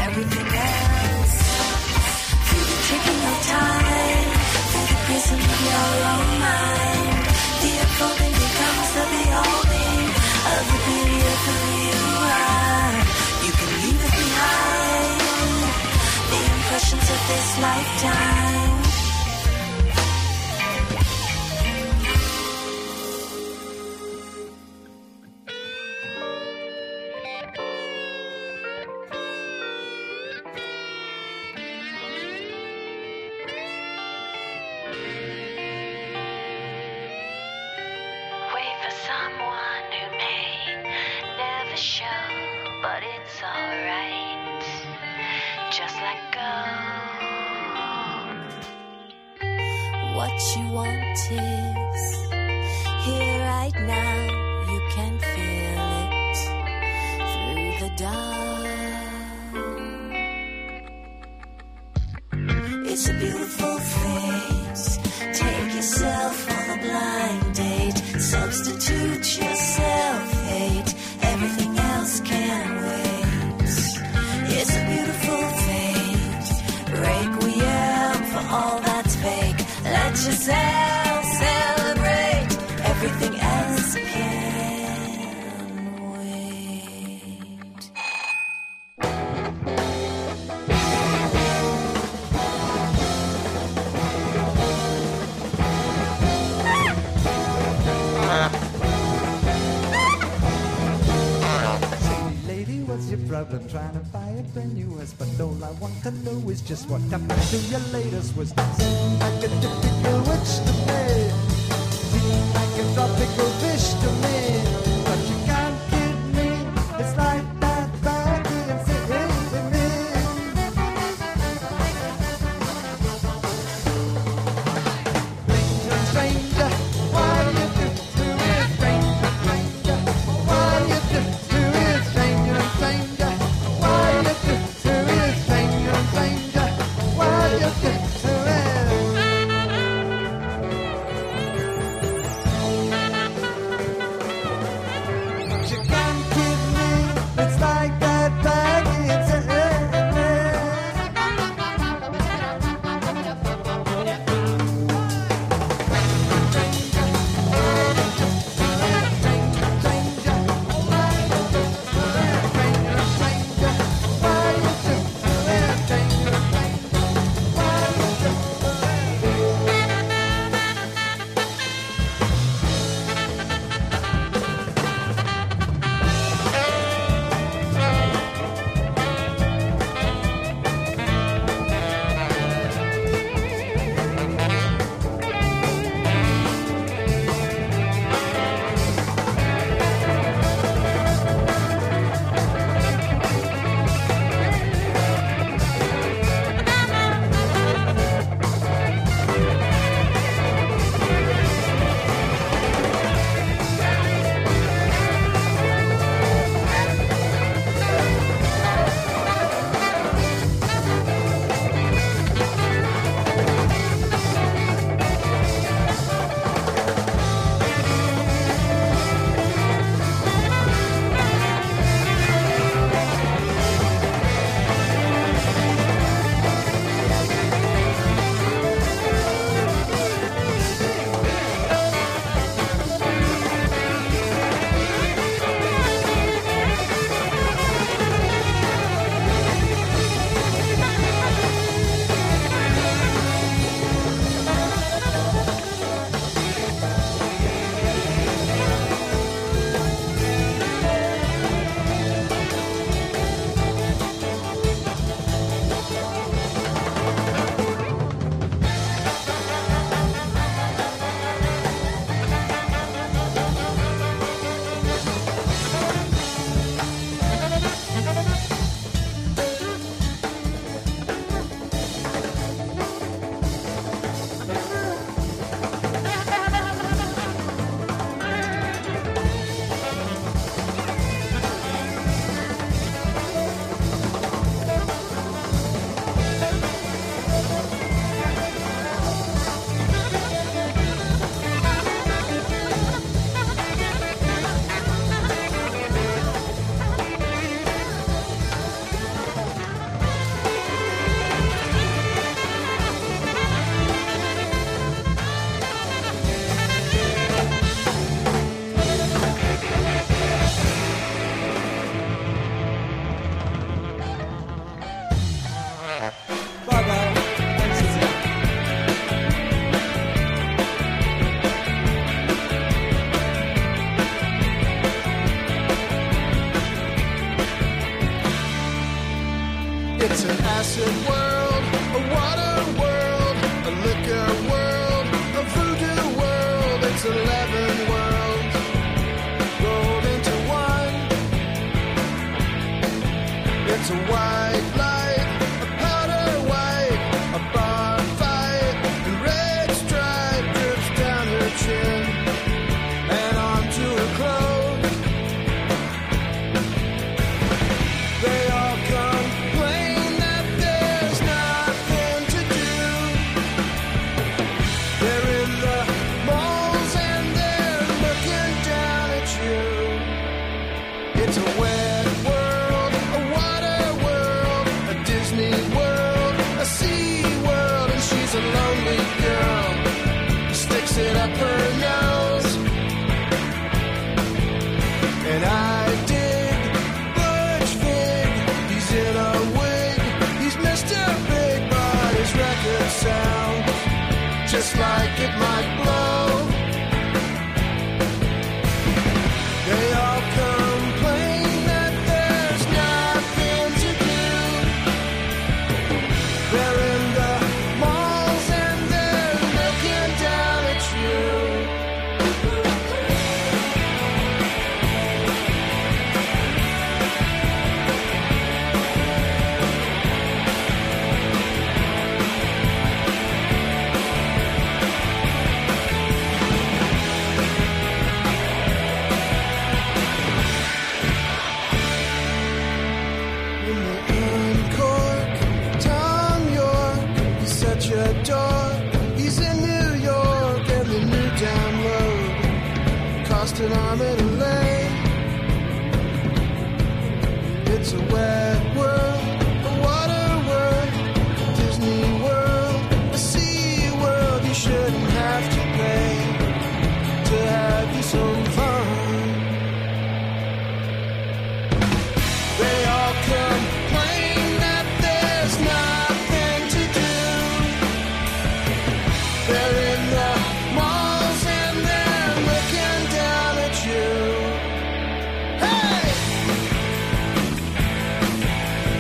alright. Just let go. What you want is here right now. You can feel it through the dark. It's a beautiful fate. Take yourself on a blind date. Substitute your self-hate. Everything else can wait. It's a beautiful fate. Requiem for all that's fake. Let yourself celebrate. Everything else can wait. Lady, what's your problem? Trying to buy a brand new house, but all I want to know is just what happened to your latest was. Seemed like a typical witch to me. Seemed like a tropical fish to me. But you can't kid me. It's like that back in Sydney. Stranger, stranger, why you do to me? Stranger, stranger, why you do to me? Stranger, stranger, why you do to me? Stranger, stranger, why you do to me? You can't kid me. It's like that back in Sydney. It's an acid world, a water world, a liquor world, a voodoo world. It's eleven worlds rolled into one. It's a white light, a powder white, a bar fight, and red stripe drips down her chin and onto her clothes. They all complain that there's nothing to do. They're in the malls and they're looking down at you. It's a wet world, a water world, a Disney world, a sea world, and she's a lonely girl who sticks it up her nose. And I dig Butch Vig, he's in a wig, he's Mister Big, but his record sounds just like it might blow. They all complain that there's nothing to do. They're in the malls and they're looking down at you. In the Uncork, Tom York, he's such a dork. He's in New York and the new download cost an arm and a leg. It's a wet world, a water world, a Disney world, a sea world. You shouldn't have to pay to have you some fun. They all complain that there's nothing to do. They're in the malls and they're looking down at you. Hey!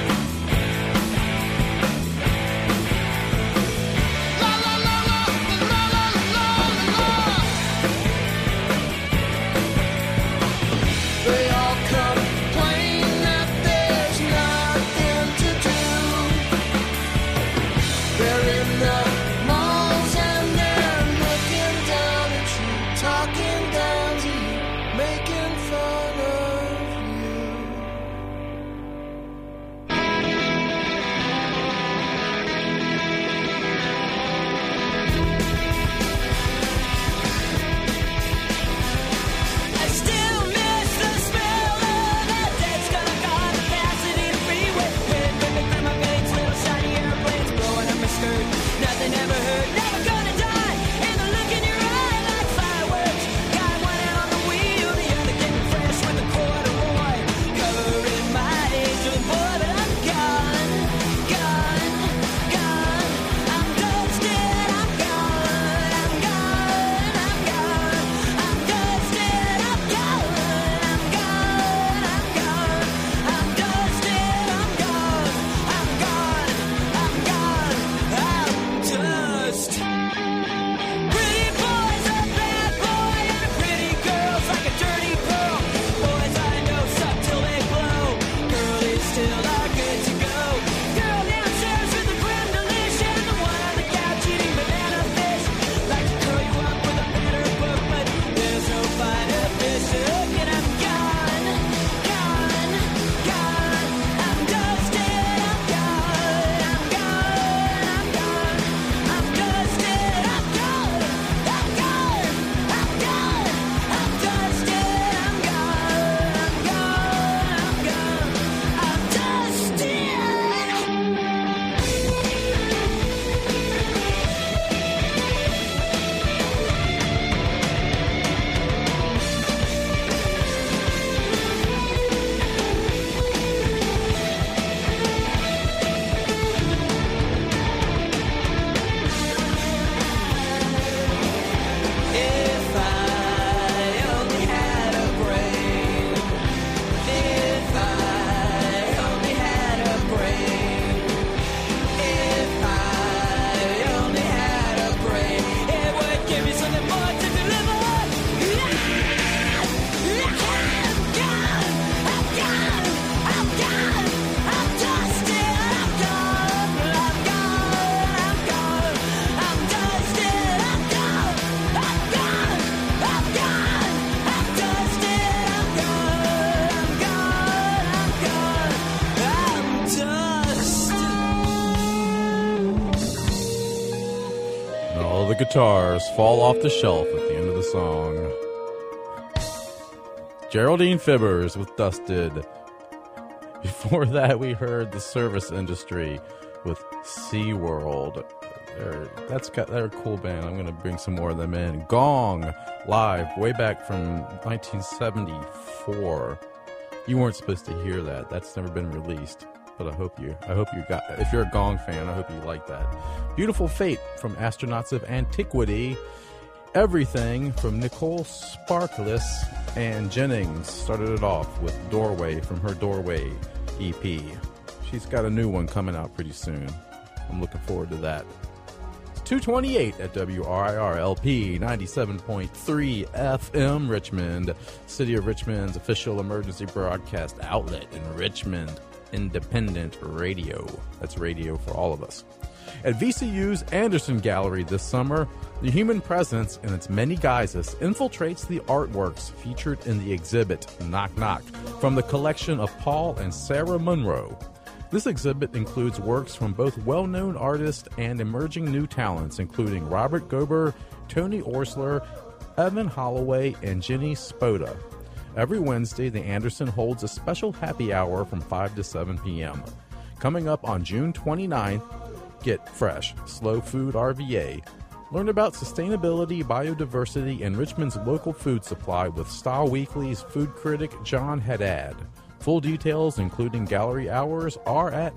All the guitars fall off the shelf at the end of the song. Geraldine Fibbers with Dusted. Before that, we heard The Service Industry with SeaWorld. They're, that's got, they're a cool band. I'm going to bring some more of them in. Gong, live, way back from nineteen seventy-four. You weren't supposed to hear that. That's never been released. But I hope you, I hope you got, if you're a Gong fan, I hope you like that. Beautiful Fate from Astronauts of Antiquity. Everything from Nicole Sparklis and Jennings started it off with Doorway from her Doorway E P. She's got a new one coming out pretty soon. I'm looking forward to that. It's two twenty-eight at W R I R L P ninety-seven point three F M Richmond, City of Richmond's official emergency broadcast outlet in Richmond. Independent radio. That's radio for all of us. At V C U's Anderson Gallery this summer, the human presence in its many guises infiltrates the artworks featured in the exhibit Knock Knock from the collection of Paul and Sarah Monroe. This exhibit includes works from both well-known artists and emerging new talents, including Robert Gober, Tony Orsler, Evan Holloway, and Jenny Spoda. Every Wednesday, the Anderson holds a special happy hour from five to seven p.m. Coming up on June twenty-ninth, get fresh, Slow Food R V A. Learn about sustainability, biodiversity, and Richmond's local food supply with Style Weekly's food critic John Haddad. Full details, including gallery hours, are at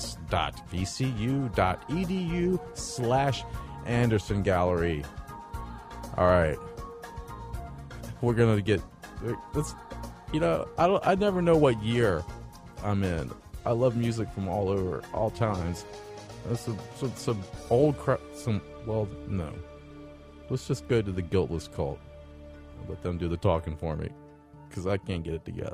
arts.vcu.edu slash Anderson Gallery. All right. We're going to get... Let's, you know, I don't. I never know what year I'm in. I love music from all over, all times. That's some, some, some old crap. Some well, no. Let's just go to the Guiltless Cult. I'll let them do the talking for me, because I can't get it together.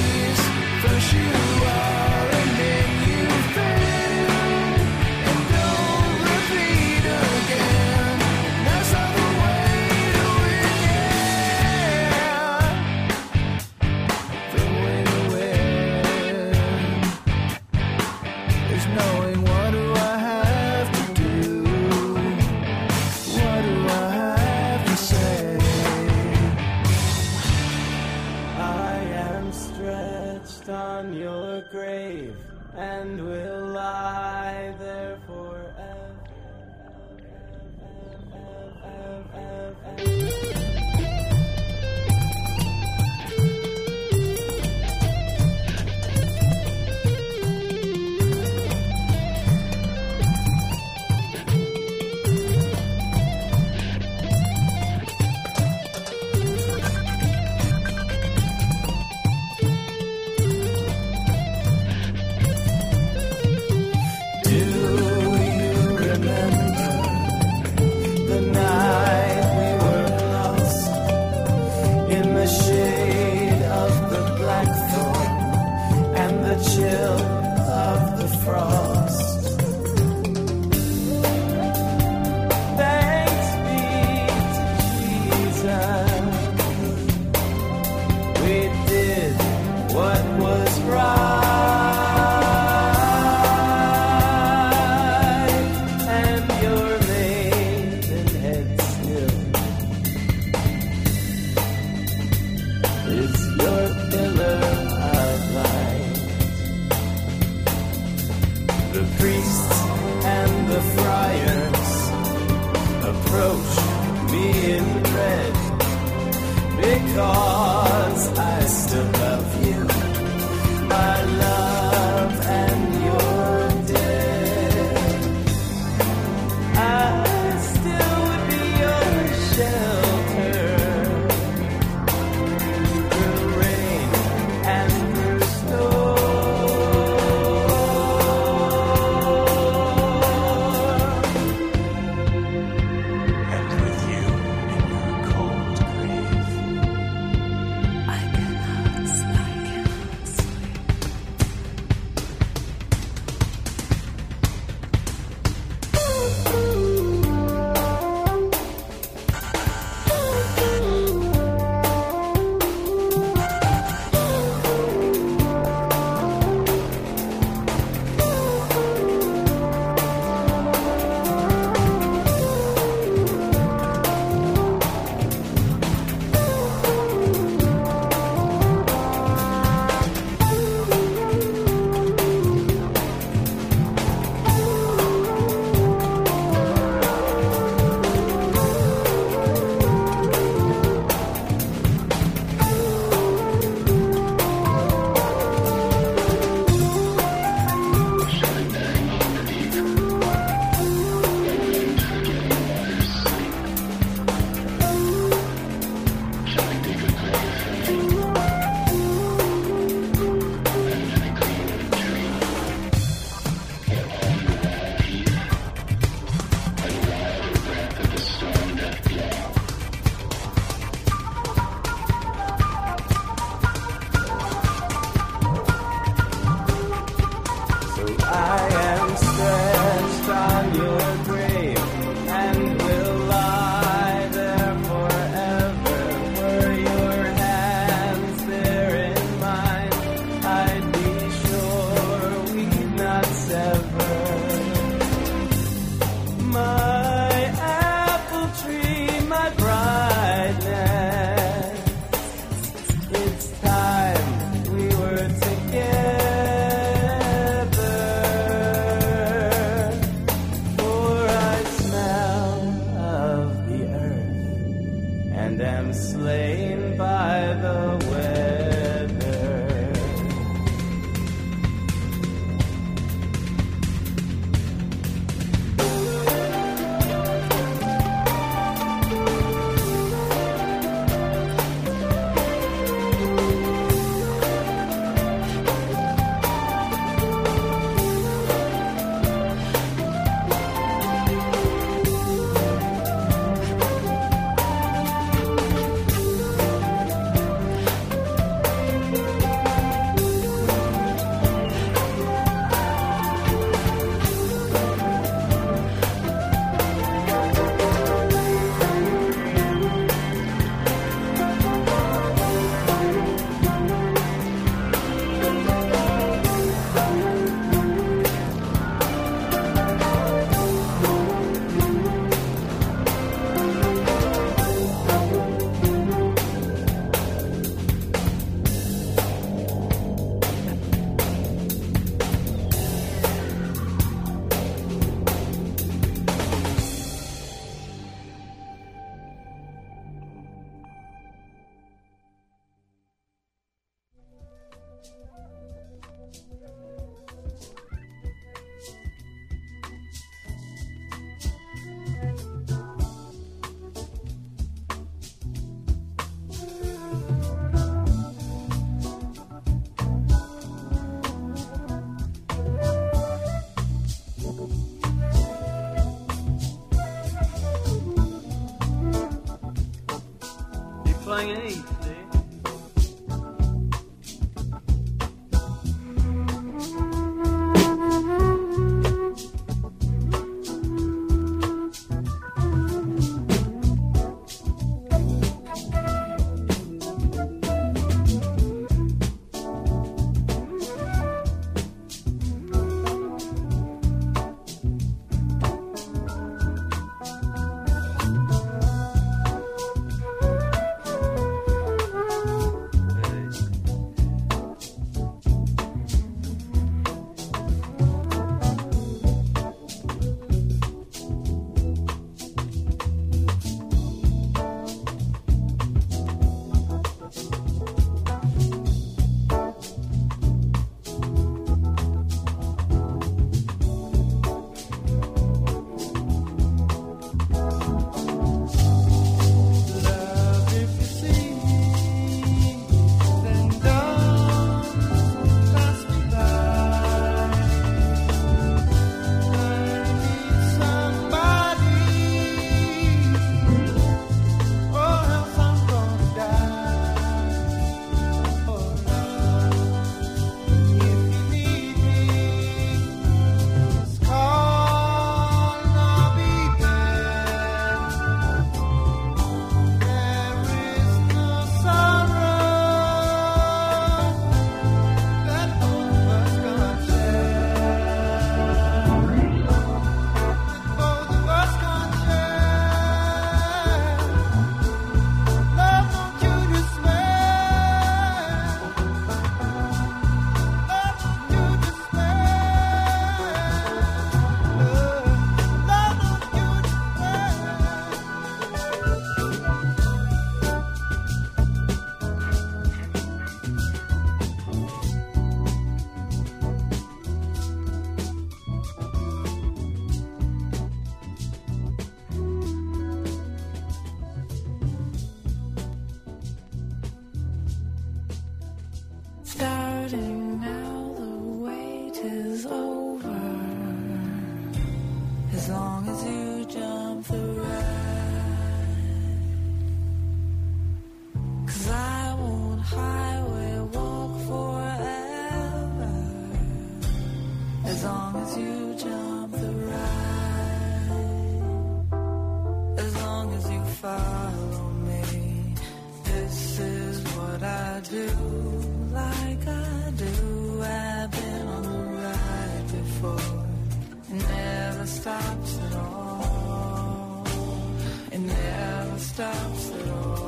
You are, and then you fail, and don't knowing what do I have to do? What do I have to say? I am stretched on your grave and will lie there forever. Chill of the frost. Thanks be to Jesus, we did what was right, and your maidenhead still is your pillar of light. The priests and the friars approach me in red because I still love you, my love, and you're dead. I still would be your shelter through rain and through snow. I cannot morning and eight today. Starting now, the wait is over. As long as you jump the ride. 'Cause I won't highway walk forever. As long as you jump the ride. As long as you follow me. This is what I do. Like I do, I've been on the ride before. It never stops at all. It never stops at all.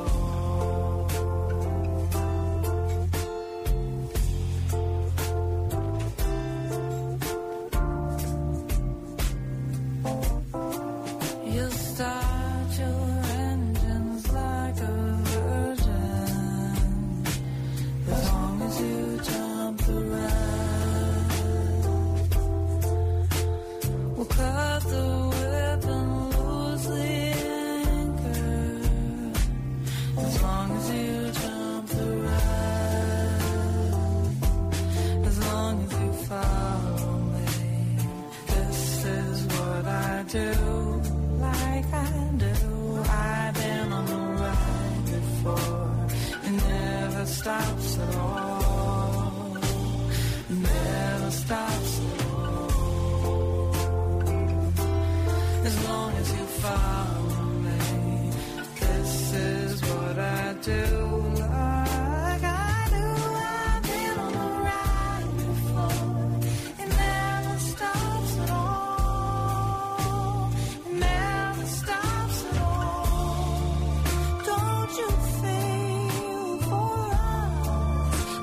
You start your engines like a virgin. As long as you jump the ride, we'll cut the whip and lose the anchor. As long as you jump the ride, as long as you follow me. This is what I do, like I do. I've been on the ride before. It never stops at all. It never stops at all. As long as you follow me. This is what I do, like I do. I've been on the ride before. It never stops at all. It never stops at all. Don't you feel for us?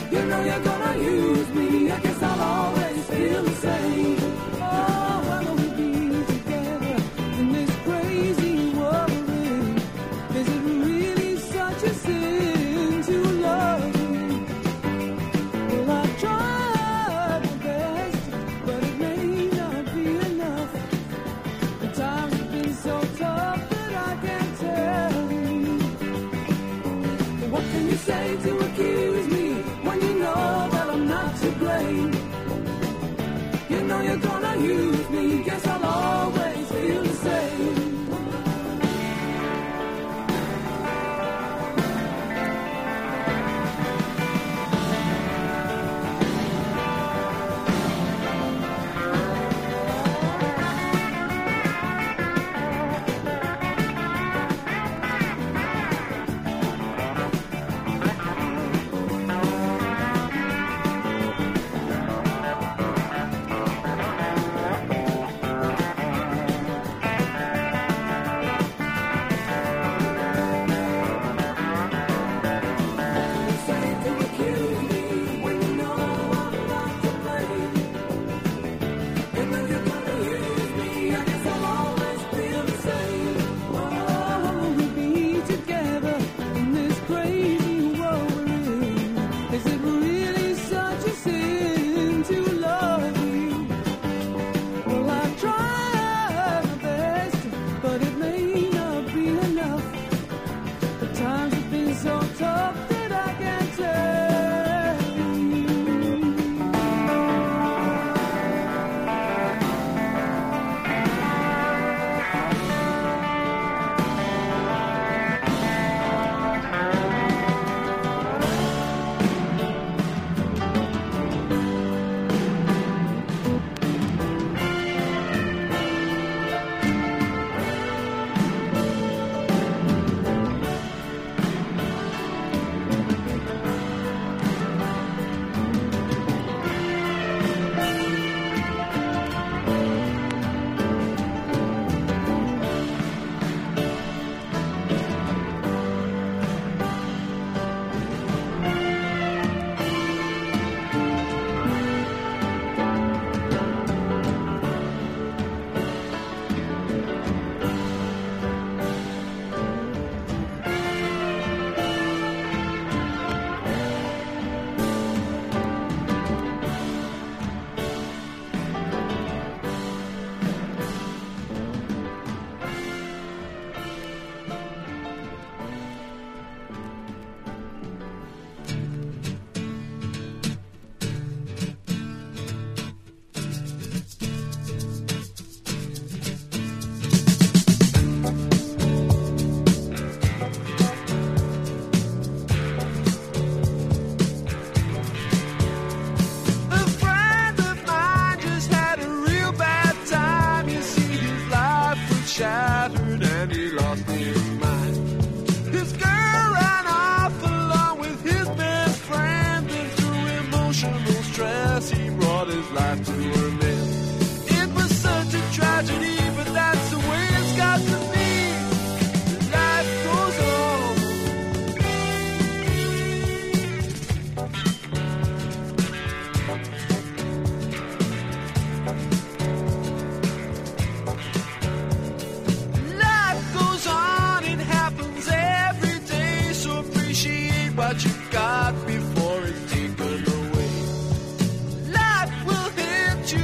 You know you're gonna use me, I guess I'll always feel the same. Oh, why will we be together in this crazy world we're in? Is it really such a sin to love you? Well, I've tried my best, but it may not be enough. The times have been so tough that I can't tell you. But what can you say to accuse me when you know that I'm not to blame? You know you're gonna use me, guess I'll always feel the same. Shattered and he lost his mind. His girl ran off along with his best friend, and through emotional stress he brought his life to an end. It was such a tragedy, but that's the way it's got to be. Life goes on. What you got before it's taken away. Life will hit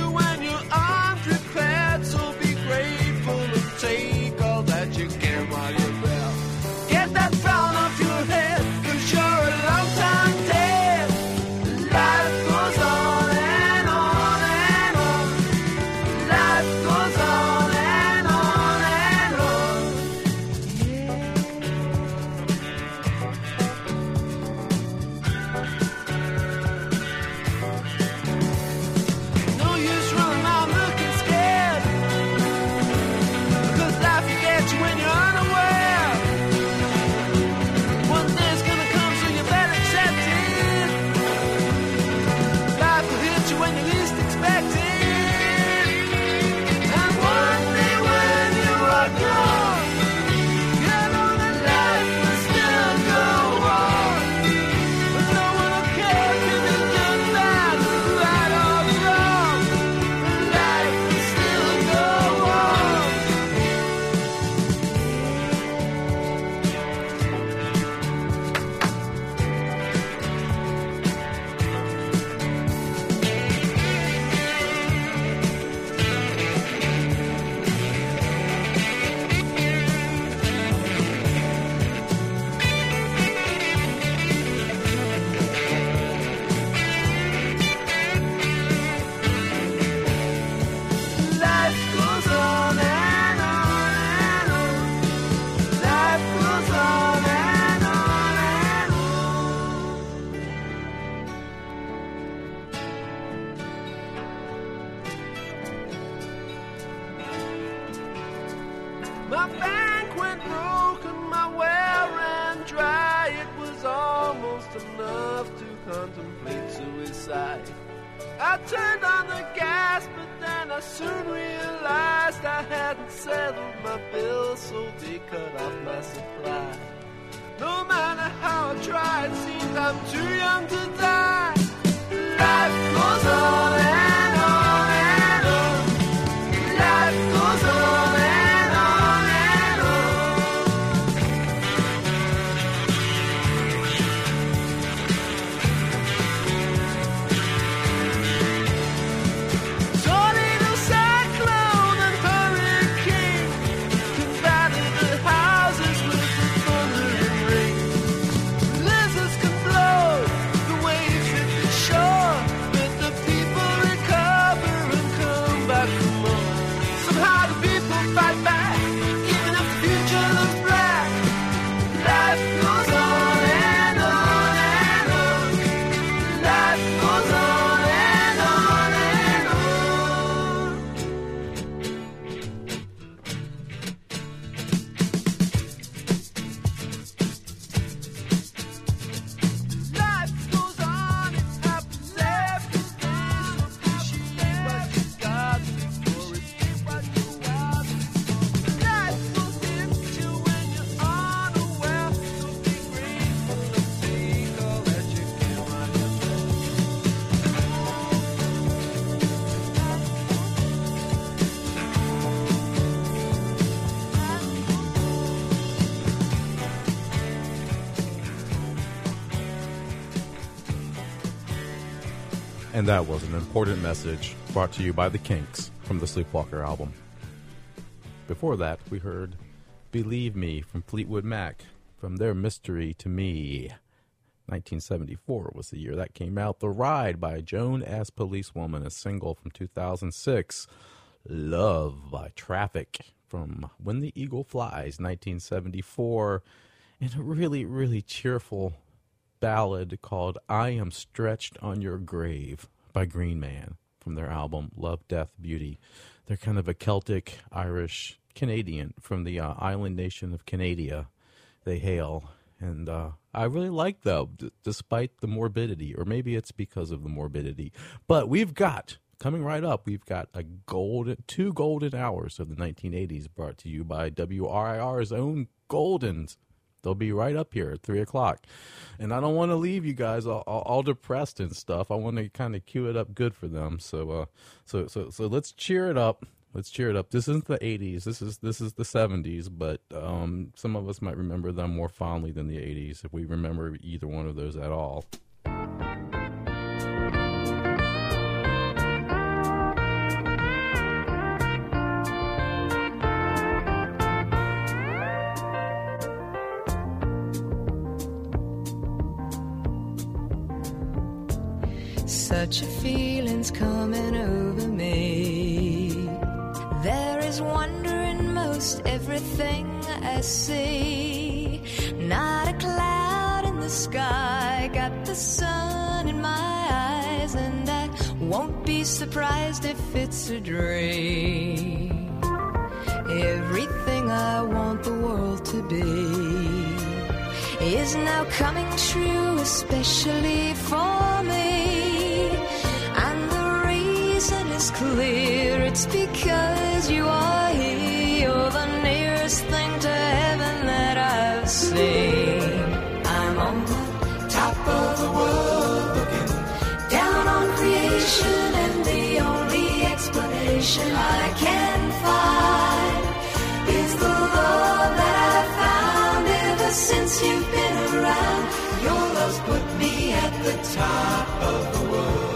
My bank went broken, my well ran dry. It was almost enough to contemplate suicide. I turned on the gas, but then I soon realized I hadn't settled my bill, so they cut off my supply. No matter how I try, it seems I'm too young to die. Life goes on and on and on. Life goes on and on and Tornado, cyclone, and hurricane combated the houses with the thundering rain. Blizzards can blow, the waves hit the shore, but the people recover and come back for more. Somehow the people fight back, even if the future looks black. Life goes on and on and on. Life goes on and on and on. Life goes on, it happens every day. So appreciate what you got before it's what you have. Life will hit you when you're unaware. So be grateful and take all that you can while you're And that was an important message brought to you by the Kinks from the Sleepwalker album. Before that, we heard Believe Me from Fleetwood Mac from their Mystery to Me. nineteen seventy-four was the year that came out. The Ride by Joan S. Policewoman, a single from two thousand six. Love by Traffic from When the Eagle Flies, nineteen seventy-four. And a really, really cheerful ballad called I Am Stretched on Your Grave by Green Man from their album Love, Death, Beauty. They're kind of a Celtic, Irish, Canadian from the uh, island nation of Canada. They hail. And uh, I really like them, d- despite the morbidity, or maybe it's because of the morbidity. But we've got, coming right up, we've got a golden, two golden hours of the nineteen eighties brought to you by W R I R's own Goldens. They'll be right up here at three o'clock. And I don't want to leave you guys all, all, all depressed and stuff. I want to kind of cue it up good for them. So, uh, so, so, so let's cheer it up. Let's cheer it up. This isn't the eighties. This is this is the seventies, but um, some of us might remember them more fondly than the eighties, if we remember either one of those at all. Such a feeling's coming over me. There is wonder in most everything I see. Not a cloud in the sky, got the sun in my eyes, and I won't be surprised if it's a dream. Everything I want the world to be is now coming true, especially for me. And the reason is clear, it's because you are here. You're the nearest thing to heaven that I've seen. I'm on the top of the world, looking down on creation, and the only explanation I can find is the love that I've found ever since you've been around. Your love's put me at the top of the world.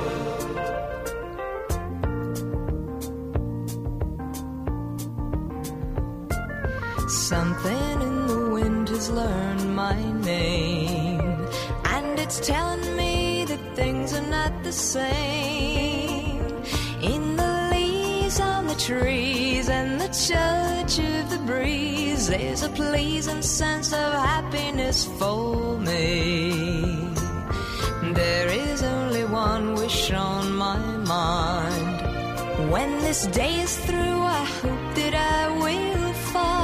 Something in the wind has learned my name, and it's telling me that things are not the same. In the leaves on the trees and the touch of the breeze, there's a pleasing sense of happiness for me. There is only one wish on my mind. When this day is through, I hope that I will find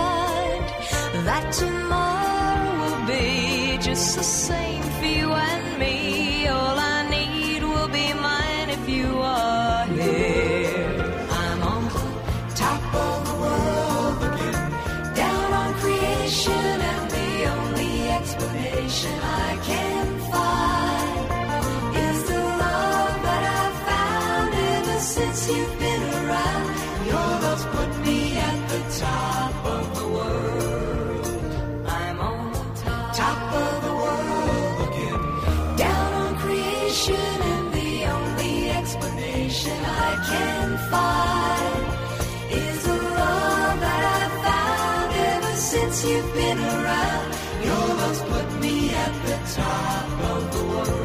you are here. I'm on top of the world again, down on creation, and the only explanation I can find is the love that I've found ever since you've been around. Your love's put me at the top of the world. I'm on top, top of the world again, down on creation, and the only explanation I can find is the love that I've found ever since you've been around. Your love's put me at the top of the world.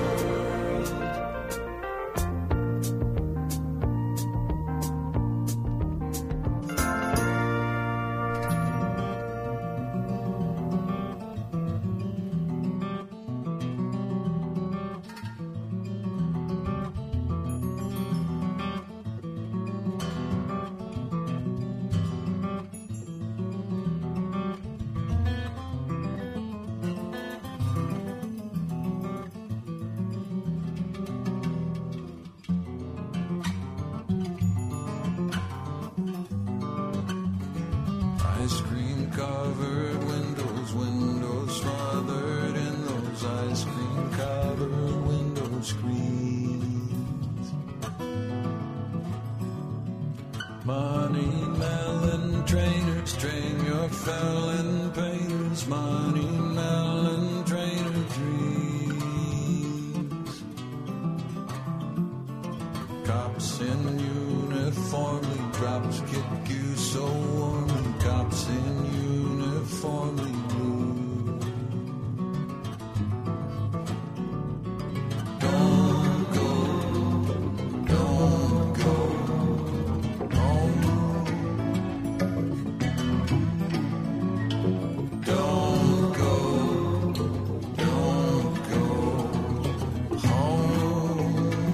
Ice cream covered windows, windows smothered in those ice cream covered window screens. Money melon trainers, train your felon painters. Money melon trainer dreams. Cops in uniformly, drops kick you so warmly. Cops in uniformly blue. Don't go, don't go home. Don't go, don't go home.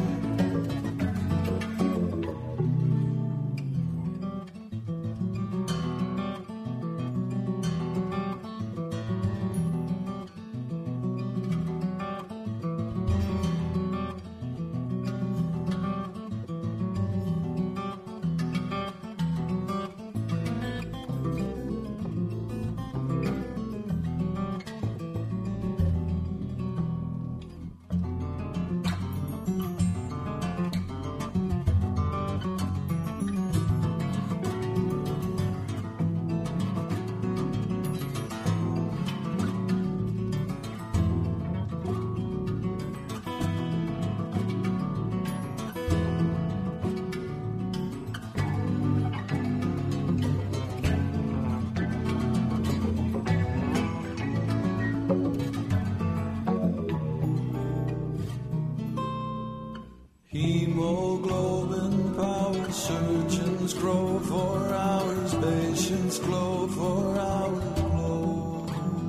Hemoglobin power surgeons grow for hours, patients glow for hours, glow.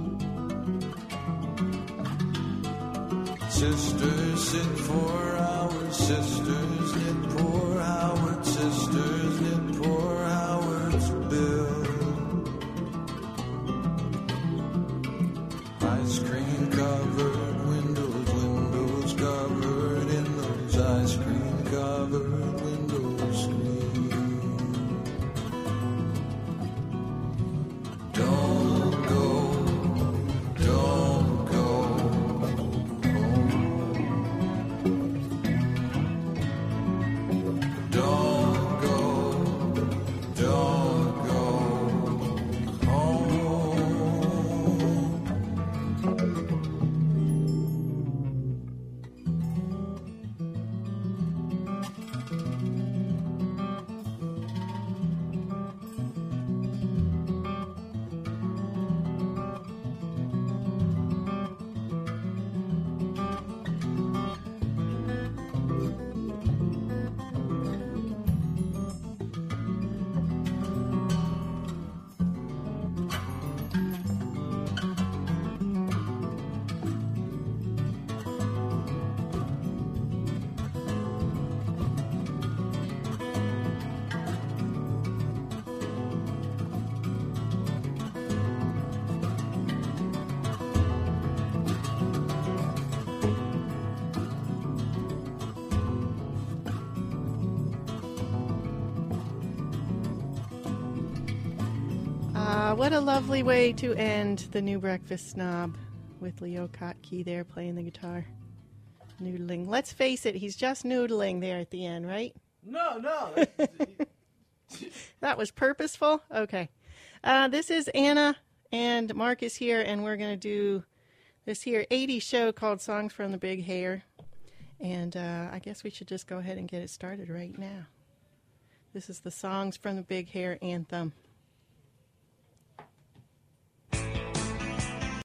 Sisters sit for hours, sisters knit poor Howard, sisters knit poor Howard's bill. Ice cream covered windows, windows covered in those ice cream covered window screens. Don't go, don't go home. Ah, what a lovely way to end the New Breakfast Snob with Leo Kottke there playing the guitar. Noodling. Let's face it, he's just noodling there at the end, right? No, no. That was purposeful? Okay. Uh, this is Anna, and Mark is here, and we're going to do this here eighties show called Songs from the Big Hair. And uh, I guess we should just go ahead and get it started right now. This is the Songs from the Big Hair anthem.